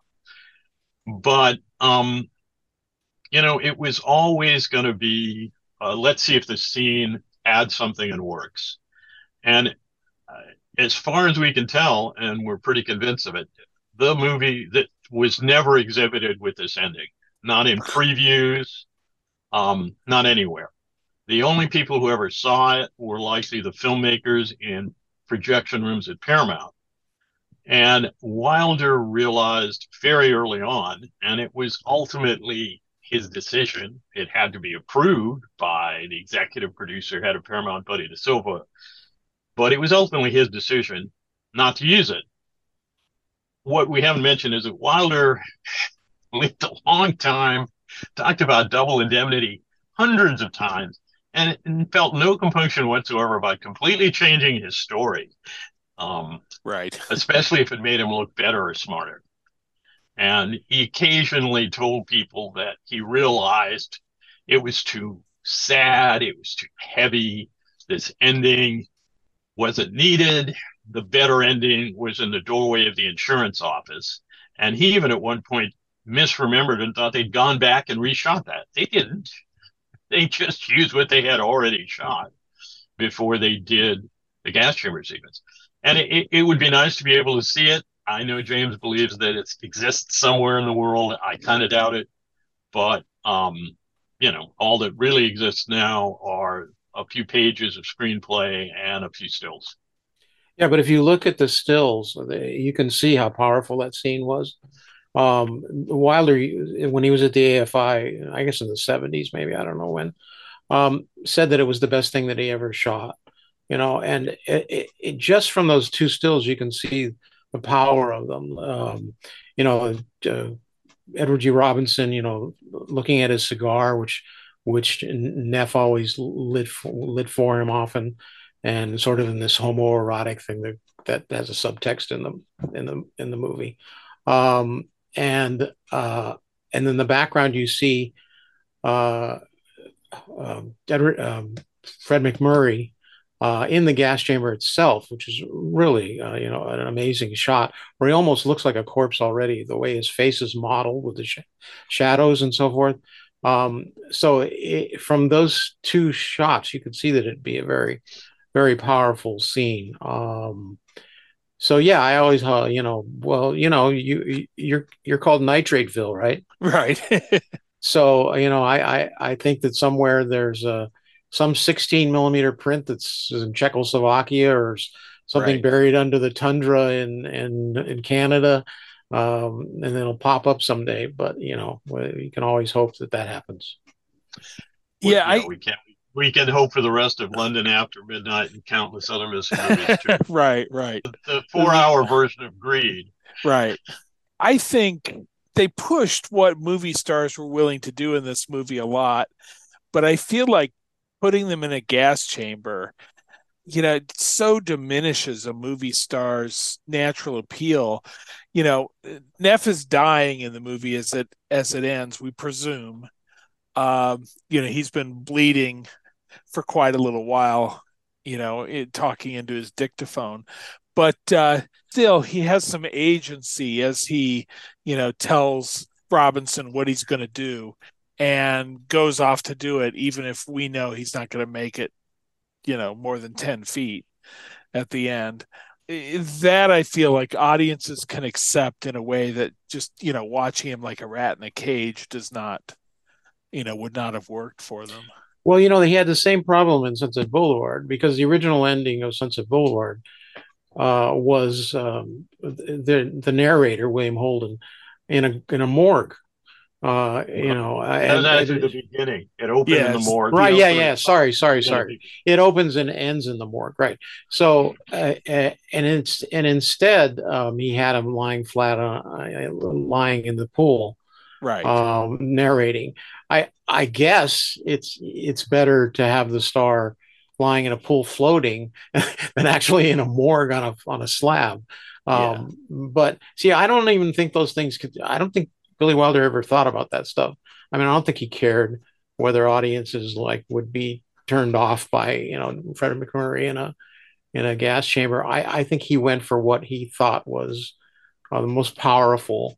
Speaker 11: But um, you know, it was always going to be, uh, let's see if the scene adds something and works. And uh, as far as we can tell, and we're pretty convinced of it, the movie that was never exhibited with this ending, not in previews, um, not anywhere. The only people who ever saw it were likely the filmmakers in projection rooms at Paramount. And Wilder realized very early on, and it was ultimately his decision. It had to be approved by the executive producer, head of Paramount, Buddy DeSilva, but it was ultimately his decision not to use it. What we haven't mentioned is that Wilder lived a long time, talked about Double Indemnity hundreds of times, and, and felt no compunction whatsoever about completely changing his story. Um,
Speaker 13: right.
Speaker 11: Especially if it made him look better or smarter. And he occasionally told people that he realized it was too sad, it was too heavy, this ending wasn't needed. The better ending was in the doorway of the insurance office. And he even at one point misremembered and thought they'd gone back and reshot that. They didn't. They just used what they had already shot before they did the gas chamber sequence. And it, it would be nice to be able to see it. I know James believes that it exists somewhere in the world. I kind of doubt it. But, um, you know, all that really exists now are a few pages of screenplay and a few stills.
Speaker 12: Yeah, but if you look at the stills, you can see how powerful that scene was. Um, Wilder, when he was at the A F I, I guess in the seventies, maybe, I don't know when, um, said that it was the best thing that he ever shot. You know, and it, it, it, just from those two stills, you can see the power of them. Um, you know, uh, Edward G. Robinson, you know, looking at his cigar, which which Neff always lit for, lit for him often, and sort of in this homoerotic thing that that has a subtext in the in the in the movie, um, and uh, and then the background you see uh, uh, Edward, um, Fred MacMurray. Uh, in the gas chamber itself, which is really, uh, you know, an amazing shot, where he almost looks like a corpse already, the way his face is modeled with the sh- shadows and so forth. Um, so it, from those two shots, you could see that it'd be a very, very powerful scene. Um, so yeah, I always, uh, you know, well, you know, you you're you're called Nitrateville, right?
Speaker 13: Right.
Speaker 12: So you know, I, I I think that somewhere there's a some sixteen millimeter print that's in Czechoslovakia or something
Speaker 13: right.
Speaker 12: buried under the tundra in in, in Canada, um, and then it'll pop up someday. But you know, you can always hope that that happens.
Speaker 11: Well,
Speaker 13: yeah,
Speaker 11: you know,
Speaker 13: I
Speaker 11: we can we can hope for the rest of London After Midnight and countless other missing movies too.
Speaker 13: right, right.
Speaker 11: The, the four-hour version of Greed.
Speaker 13: Right. I think they pushed what movie stars were willing to do in this movie a lot, but I feel like putting them in a gas chamber, you know, it so diminishes a movie star's natural appeal. You know, Neff is dying in the movie as it as it ends, we presume. Um, you know, he's been bleeding for quite a little while, you know, it, talking into his dictaphone. But uh, still, he has some agency as he, you know, tells Robinson what he's going to do and goes off to do it, even if we know he's not going to make it, you know, more than ten feet at the end. That I feel like audiences can accept in a way that just, you know, watching him like a rat in a cage does not, you know, would not have worked for them.
Speaker 12: Well, you know, they had the same problem in Sunset Boulevard, because the original ending of Sunset Boulevard uh, was um, the the narrator, William Holden, in a in a morgue. Uh, you know,
Speaker 11: and that's at the beginning. It opened yes. in the morgue.
Speaker 12: Right. Yeah. Yeah. Sorry. Sorry. Sorry. It opens and ends in the morgue. Right. So, uh, and it's and instead, um, he had him lying flat on, uh, lying in the pool.
Speaker 13: Right.
Speaker 12: Um, narrating. I I guess it's it's better to have the star lying in a pool floating than actually in a morgue on a on a slab. Um, yeah. But see, I don't even think those things could. I don't think Billy Wilder ever thought about that stuff. I mean, I don't think he cared whether audiences like would be turned off by, you know, Fred MacMurray in a in a gas chamber. I, I think he went for what he thought was uh, the most powerful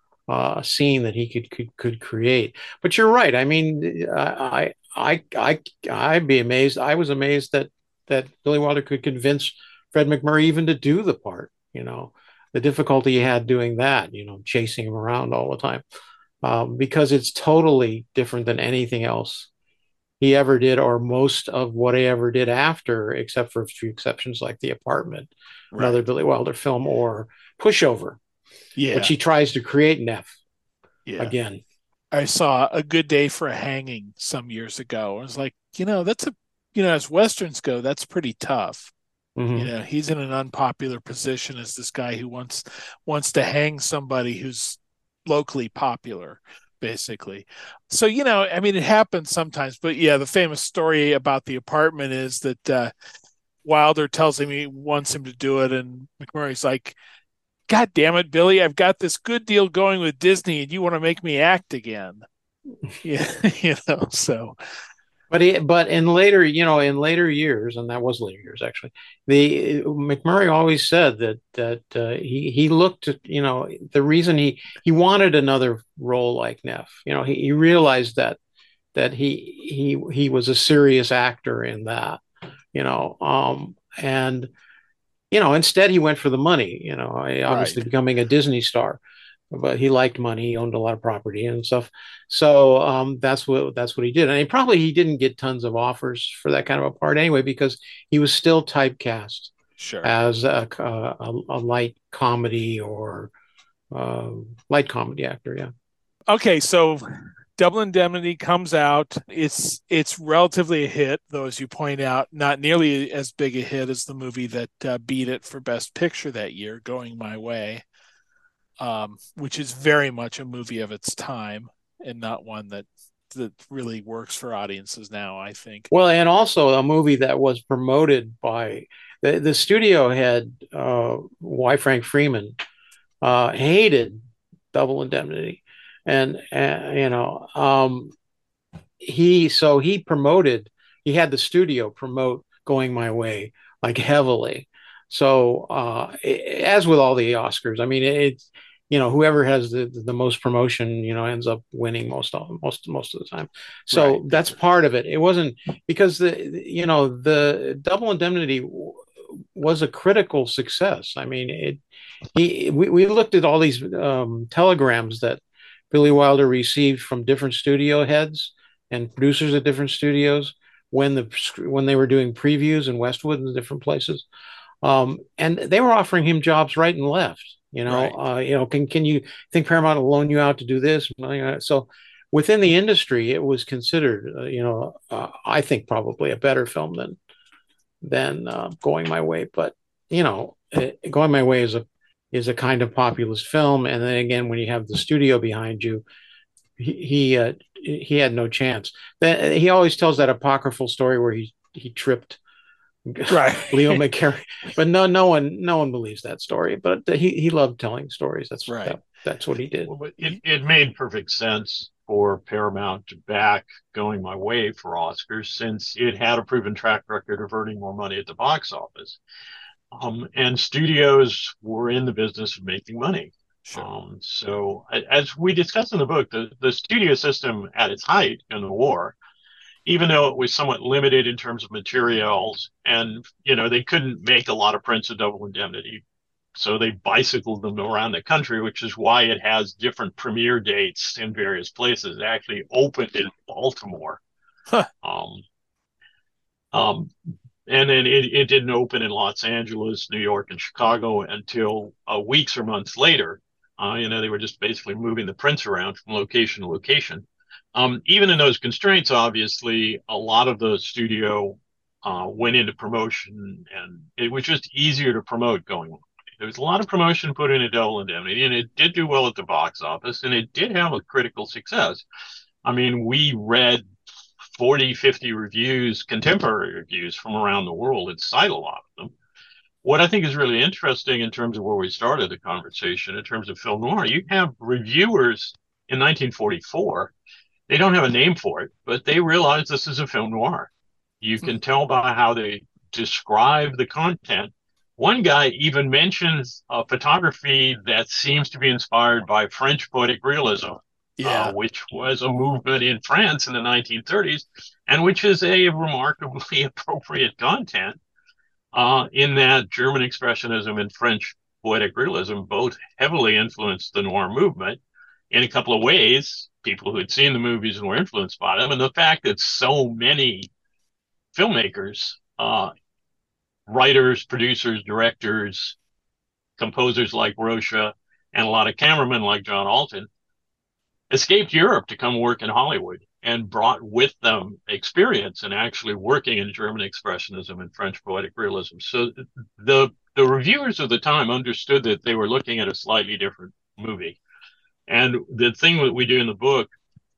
Speaker 12: uh, scene that he could, could could create. But you're right. I mean, I I I I'd be amazed. I was amazed that that Billy Wilder could convince Fred MacMurray even to do the part. You know, the difficulty he had doing that, you know, chasing him around all the time, um, because it's totally different than anything else he ever did, or most of what he ever did after, except for a few exceptions like The Apartment, right. another Billy Wilder film, or pushover,
Speaker 13: Yeah.
Speaker 12: which he tries to create Neff
Speaker 13: Yeah.
Speaker 12: again.
Speaker 13: I saw A Good Day for a Hanging some years ago. I was like, you know, that's a, you know, as Westerns go, that's pretty tough.
Speaker 12: Mm-hmm.
Speaker 13: You know, he's in an unpopular position as this guy who wants wants to hang somebody who's locally popular, basically. So, you know, I mean, it happens sometimes. But yeah, the famous story about the apartment is that uh, Wilder tells him he wants him to do it, and McMurray's like, God damn it, Billy, I've got this good deal going with Disney, and you want to make me act again. Yeah, you know, so.
Speaker 12: But he, but in later, you know, in later years, and that was later years actually, the McMurray always said that that uh, he he looked at, you know, the reason he he wanted another role like Neff, you know, he, he realized that that he he he was a serious actor in that, you know, um, and you know, instead he went for the money, you know, obviously
Speaker 13: Right.
Speaker 12: becoming a Disney star. But he liked money. He owned a lot of property and stuff. So um, that's what that's what he did. And he probably he didn't get tons of offers for that kind of a part anyway, because he was still typecast
Speaker 13: Sure.
Speaker 12: as a, a, a light comedy or uh, light comedy actor. Yeah.
Speaker 13: Okay, so Double Indemnity comes out. It's it's relatively a hit, though, as you point out, not nearly as big a hit as the movie that uh, beat it for Best Picture that year, Going My Way. Um, which is very much a movie of its time and not one that that really works for audiences now, I think.
Speaker 12: Well, and also a movie that was promoted by the, the studio head, uh, Y. Frank Freeman, uh, hated Double Indemnity. And, uh, you know, um, he, so he promoted, he had the studio promote Going My Way, like heavily. So, uh, as with all the Oscars, I mean, it's, you know, whoever has the, the most promotion, you know, ends up winning most of most most of the time. So
Speaker 13: Right.
Speaker 12: that's part of it. It wasn't because the you know the Double Indemnity was a critical success. I mean, it he we, we looked at all these um, telegrams that Billy Wilder received from different studio heads and producers at different studios when the when they were doing previews in Westwood and different places, um, and they were offering him jobs right and left. You know, right. uh, you know, can can you think Paramount will loan you out to do this? So within the industry, it was considered, uh, you know, uh, I think probably a better film than than uh, Going My Way. But you know, it, Going My Way is a is a kind of populist film, and then again, when you have the studio behind you, he he, uh, he had no chance. He always tells that apocryphal story where he he tripped.
Speaker 13: Right.
Speaker 12: Leo McCarey, but no, no one, no one believes that story. But he he loved telling stories. That's
Speaker 13: right.
Speaker 12: That, that's what he did.
Speaker 11: Well, it it made perfect sense for Paramount to back Going My Way for Oscars, since it had a proven track record of earning more money at the box office, um, and studios were in the business of making money.
Speaker 13: Sure.
Speaker 11: Um, so, as we discussed in the book, the the studio system at its height in the war, even though it was somewhat limited in terms of materials, and, you know, they couldn't make a lot of prints of Double Indemnity, so they bicycled them around the country, which is why it has different premiere dates in various places. It actually opened in Baltimore.
Speaker 13: Huh.
Speaker 11: Um, um, and then it, it didn't open in Los Angeles, New York, and Chicago until uh, weeks or months later. Uh, you know, they were just basically moving the prints around from location to location. Um, even in those constraints, obviously, a lot of the studio uh, went into promotion, and it was just easier to promote Going On. There was a lot of promotion put into Double Indemnity, and it did do well at the box office, and it did have a critical success. I mean, we read forty, fifty reviews, contemporary reviews from around the world, and cite a lot of them. What I think is really interesting in terms of where we started the conversation, in terms of film noir, you have reviewers in nineteen forty-four. They don't have a name for it, but they realize this is a film noir. You can tell by how they describe the content. One guy even mentions a photography that seems to be inspired by French poetic realism,
Speaker 13: yeah.
Speaker 11: uh, which was a movement in France in the nineteen thirties, and which is a remarkably appropriate content, uh, in that German expressionism and French poetic realism both heavily influenced the noir movement in a couple of ways. People who had seen the movies and were influenced by them, and the fact that so many filmmakers, uh, writers, producers, directors, composers like Rocha and a lot of cameramen like John Alton escaped Europe to come work in Hollywood and brought with them experience in actually working in German Expressionism and French Poetic Realism. So the the reviewers of the time understood that they were looking at a slightly different movie. And the thing that we do in the book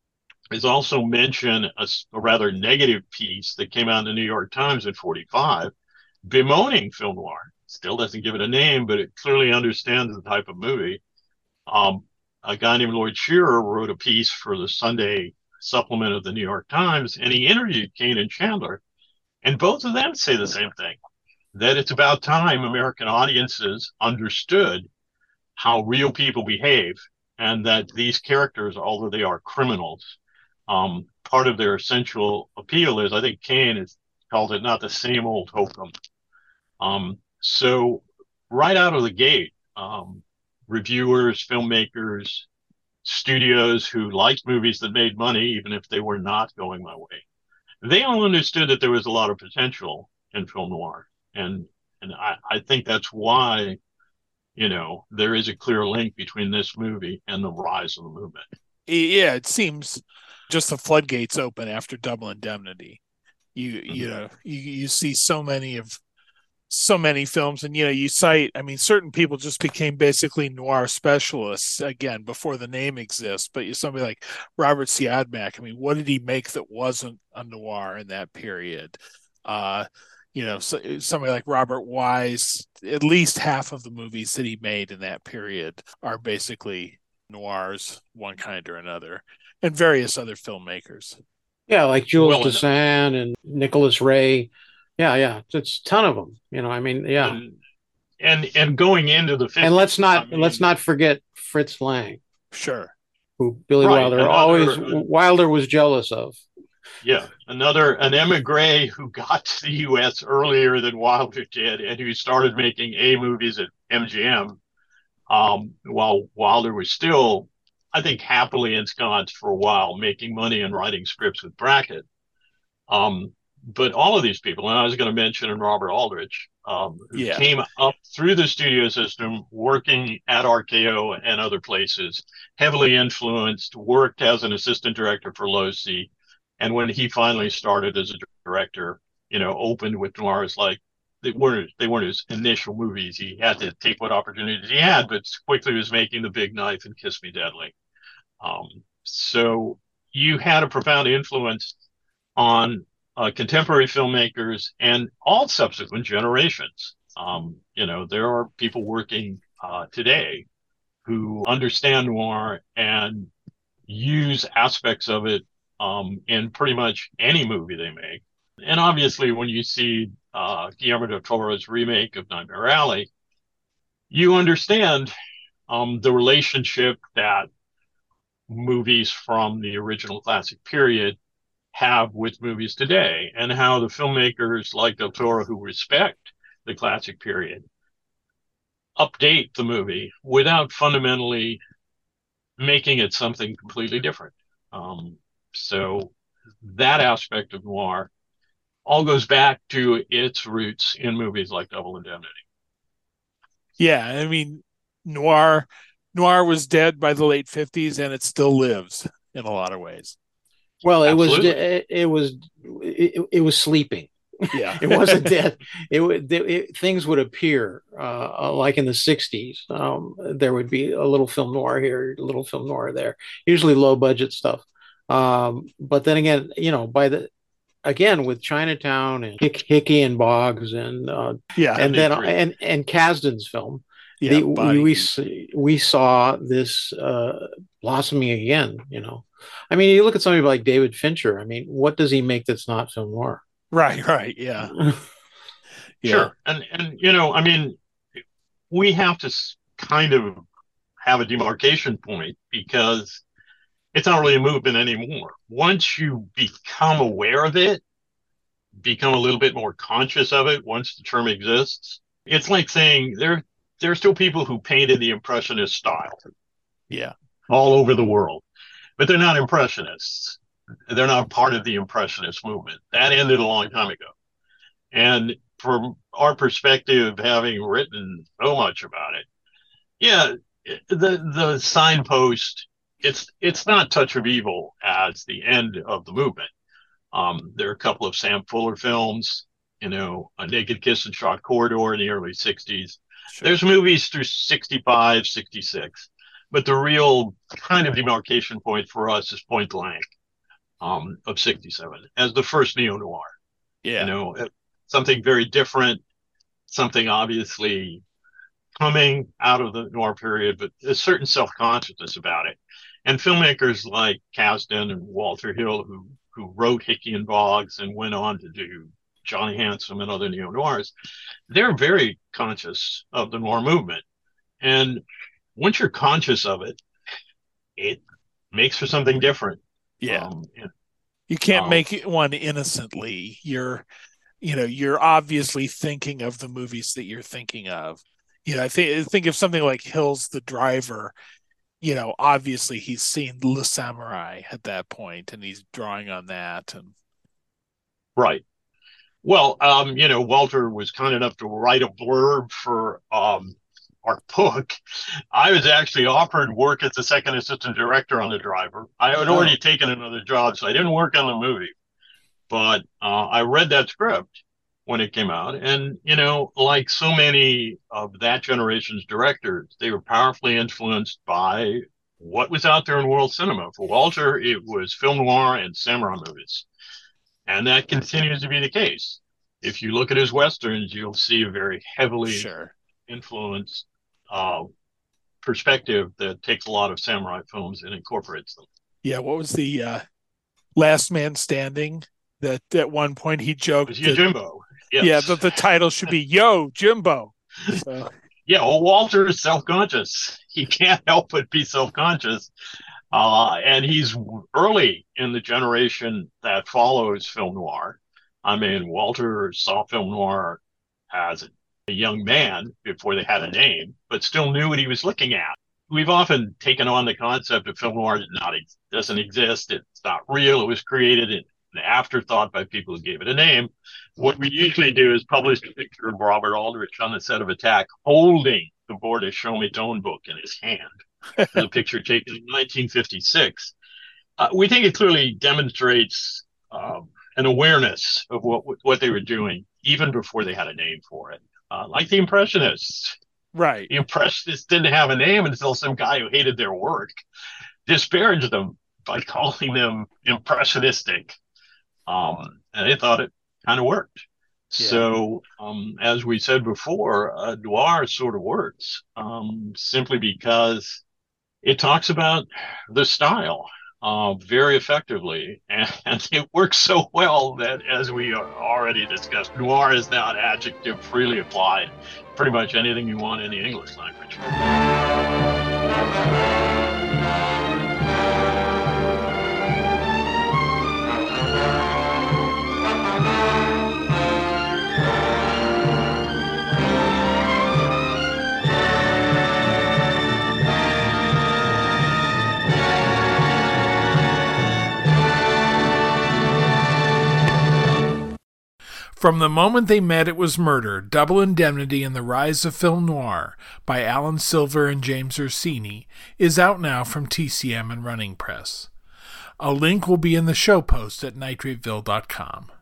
Speaker 11: is also mention a, a rather negative piece that came out in the New York Times in forty-five, bemoaning film noir. Still doesn't give it a name, but it clearly understands the type of movie. Um, a guy named Lloyd Shearer wrote a piece for the Sunday supplement of the New York Times, and he interviewed Kane and Chandler, and both of them say the same thing, that it's about time American audiences understood how real people behave, and that these characters, although they are criminals, um, part of their essential appeal is, I think Kane has called it, not the same old hokum. Um, so right out of the gate, um, reviewers, filmmakers, studios who liked movies that made money, even if they were not going my way, they all understood that there was a lot of potential in film noir. And and I, I think that's why, you know, there is a clear link between this movie and the rise of the movement.
Speaker 13: Yeah, it seems just the floodgates open after Double Indemnity. You mm-hmm. you know, you, you see so many of so many films, and you know, you cite, I mean, certain people just became basically noir specialists again before the name exists. But somebody like Robert Siodmak, I mean, what did he make that wasn't a noir in that period? Uh, you know, so, somebody like Robert Wise, at least half of the movies that he made in that period are basically noirs, one kind or another, and various other filmmakers.
Speaker 12: Yeah, like Jules
Speaker 11: Well,
Speaker 12: Dassin and Nicholas Ray. Yeah, yeah, it's a ton of them. You know, I mean, yeah.
Speaker 11: And and, and going into the fifties,
Speaker 12: and let's not
Speaker 11: I mean,
Speaker 12: let's not forget Fritz Lang,
Speaker 13: sure,
Speaker 12: who Billy
Speaker 11: Right,
Speaker 12: Wilder
Speaker 11: another-
Speaker 12: always Wilder was jealous of.
Speaker 11: Yeah, another an emigre who got to the U S earlier than Wilder did, and who started making A movies at M G M, um, while Wilder was still, I think, happily ensconced for a while, making money and writing scripts with Brackett. Um, but all of these people, and I was going to mention Robert Aldrich, um, who
Speaker 13: Yeah.
Speaker 11: came up through the studio system, working at R K O and other places, heavily influenced, worked as an assistant director for Losi. And when he finally started as a director, you know, opened with noirs like they weren't they weren't his initial movies. He had to take what opportunities he had, but quickly was making The Big Knife and Kiss Me Deadly. Um, so you had a profound influence on uh, contemporary filmmakers and all subsequent generations. Um, you know, there are people working uh, today who understand noir and use aspects of it um, in pretty much any movie they make. And obviously, when you see uh, Guillermo del Toro's remake of Nightmare Alley, you understand um, the relationship that movies from the original classic period have with movies today, and how the filmmakers like Del Toro, who respect the classic period, update the movie without fundamentally making it something completely different. Um, so that aspect of noir all goes back to its roots in movies like Double Indemnity.
Speaker 13: Yeah, I mean, noir noir was dead by the late fifties, and it still lives in a lot of ways.
Speaker 12: Well, it
Speaker 11: Absolutely.
Speaker 12: was it, it was it, it was sleeping.
Speaker 13: Yeah,
Speaker 12: It wasn't dead. It would it, it, things would appear uh, like in the sixties. Um, there would be a little film noir here, a little film noir there. Usually low budget stuff. Um, but then again, you know, by the again with Chinatown and Hick, Hickey and Boggs and uh,
Speaker 13: yeah,
Speaker 12: and then
Speaker 11: seventy-three.
Speaker 12: and and Kasdan's film.
Speaker 13: yeah.
Speaker 12: the,
Speaker 13: Body
Speaker 12: we
Speaker 13: Heat.
Speaker 12: we saw this uh, blossoming again. You know, I mean, you look at somebody like David Fincher. I mean, what does he make that's not film noir?
Speaker 13: Right, right, yeah, yeah.
Speaker 11: Sure. And, and, you know, I mean, we have to s- kind of have a demarcation point, because it's not really a movement anymore. Once you become aware of it, become a little bit more conscious of it, once the term exists, it's like saying there, there are still people who paint in the Impressionist style
Speaker 13: Yeah.
Speaker 11: all over the world, but they're not Impressionists. They're not part of the Impressionist movement. That ended a long time ago. And from our perspective, having written so much about it, Yeah, the the signpost, it's it's not Touch of Evil as the end of the movement. Um, there are a couple of Sam Fuller films, you know, A Naked Kiss and Shot Corridor in the early sixties. Sure. There's movies through sixty-five, sixty-six. But the real kind of demarcation point for us is Point Blank um, of sixty-seven as the first neo-noir.
Speaker 13: Yeah.
Speaker 11: You know, something very different, something obviously coming out of the noir period, but a certain self-consciousness about it. And filmmakers like Kasdan and Walter Hill, who who wrote Hickey and Boggs and went on to do Johnny Handsome and other neo-noirs, they're very conscious of the noir movement. And once you're conscious of it, it makes for something different.
Speaker 13: Yeah.
Speaker 11: Um, and,
Speaker 13: you can't
Speaker 11: um,
Speaker 13: make it one innocently. You're, you know, you're obviously thinking of the movies that you're thinking of. You know, I think think of something like Hill's The Driver. You know, obviously he's seen Le Samurai at that point, and he's drawing on that. And
Speaker 11: right. Well, um, you know, Walter was kind enough to write a blurb for um, our book. I was actually offered work as the second assistant director on The Driver. I had already oh. taken another job, so I didn't work on the movie. But uh, I read that script when it came out. And, you know, like so many of that generation's directors, they were powerfully influenced by what was out there in world cinema. For Walter, it was film noir and samurai movies. And that continues to be the case. If you look at his Westerns, you'll see a very heavily
Speaker 13: sure.
Speaker 11: influenced uh, perspective that takes a lot of samurai films and incorporates them.
Speaker 13: Yeah, what was the uh, Last Man Standing? That at one point he joked
Speaker 11: it was Yojimbo. Yes.
Speaker 13: Yeah, that the title should be Yo, Jimbo. So.
Speaker 11: Yeah, well, Walter is self-conscious. He can't help but be self-conscious. Uh, and he's early in the generation that follows film noir. I mean, Walter saw film noir as a young man before they had a name, but still knew what he was looking at. We've often taken on the concept of film noir that not doesn't exist. It's not real. It was created in an afterthought by people who gave it a name. What we usually do is publish a picture of Robert Aldrich on the set of Attack holding the Borda Show-Me-Tone book in his hand. The picture taken in nineteen fifty-six. Uh, we think it clearly demonstrates um, an awareness of what what they were doing even before they had a name for it. Uh, like the Impressionists.
Speaker 13: Right.
Speaker 11: The Impressionists didn't have a name until some guy who hated their work disparaged them by calling them impressionistic. Um, and they thought it kind of worked. Yeah. So, um, as we said before, uh, noir sort of works um, simply because it talks about the style uh, very effectively. And, and it works so well that, as we already discussed, noir is now an adjective freely applied pretty much anything you want in the English language.
Speaker 2: From the Moment They Met, It Was Murder, Double Indemnity and the Rise of Film Noir by Alan Silver and James Ursini is out now from T C M and Running Press. A link will be in the show post at nitrateville dot com.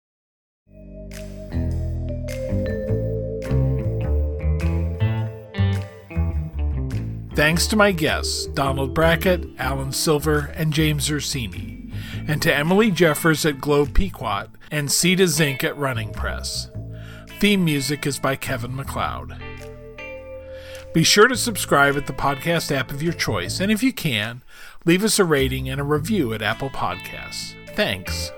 Speaker 2: Thanks to my guests, Donald Brackett, Alan Silver, and James Ursini, and to Emily Jeffers at Globe Pequot and Sita Zink at Running Press. Theme music is by Kevin MacLeod. Be sure to subscribe at the podcast app of your choice, and if you can, leave us a rating and a review at Apple Podcasts. Thanks.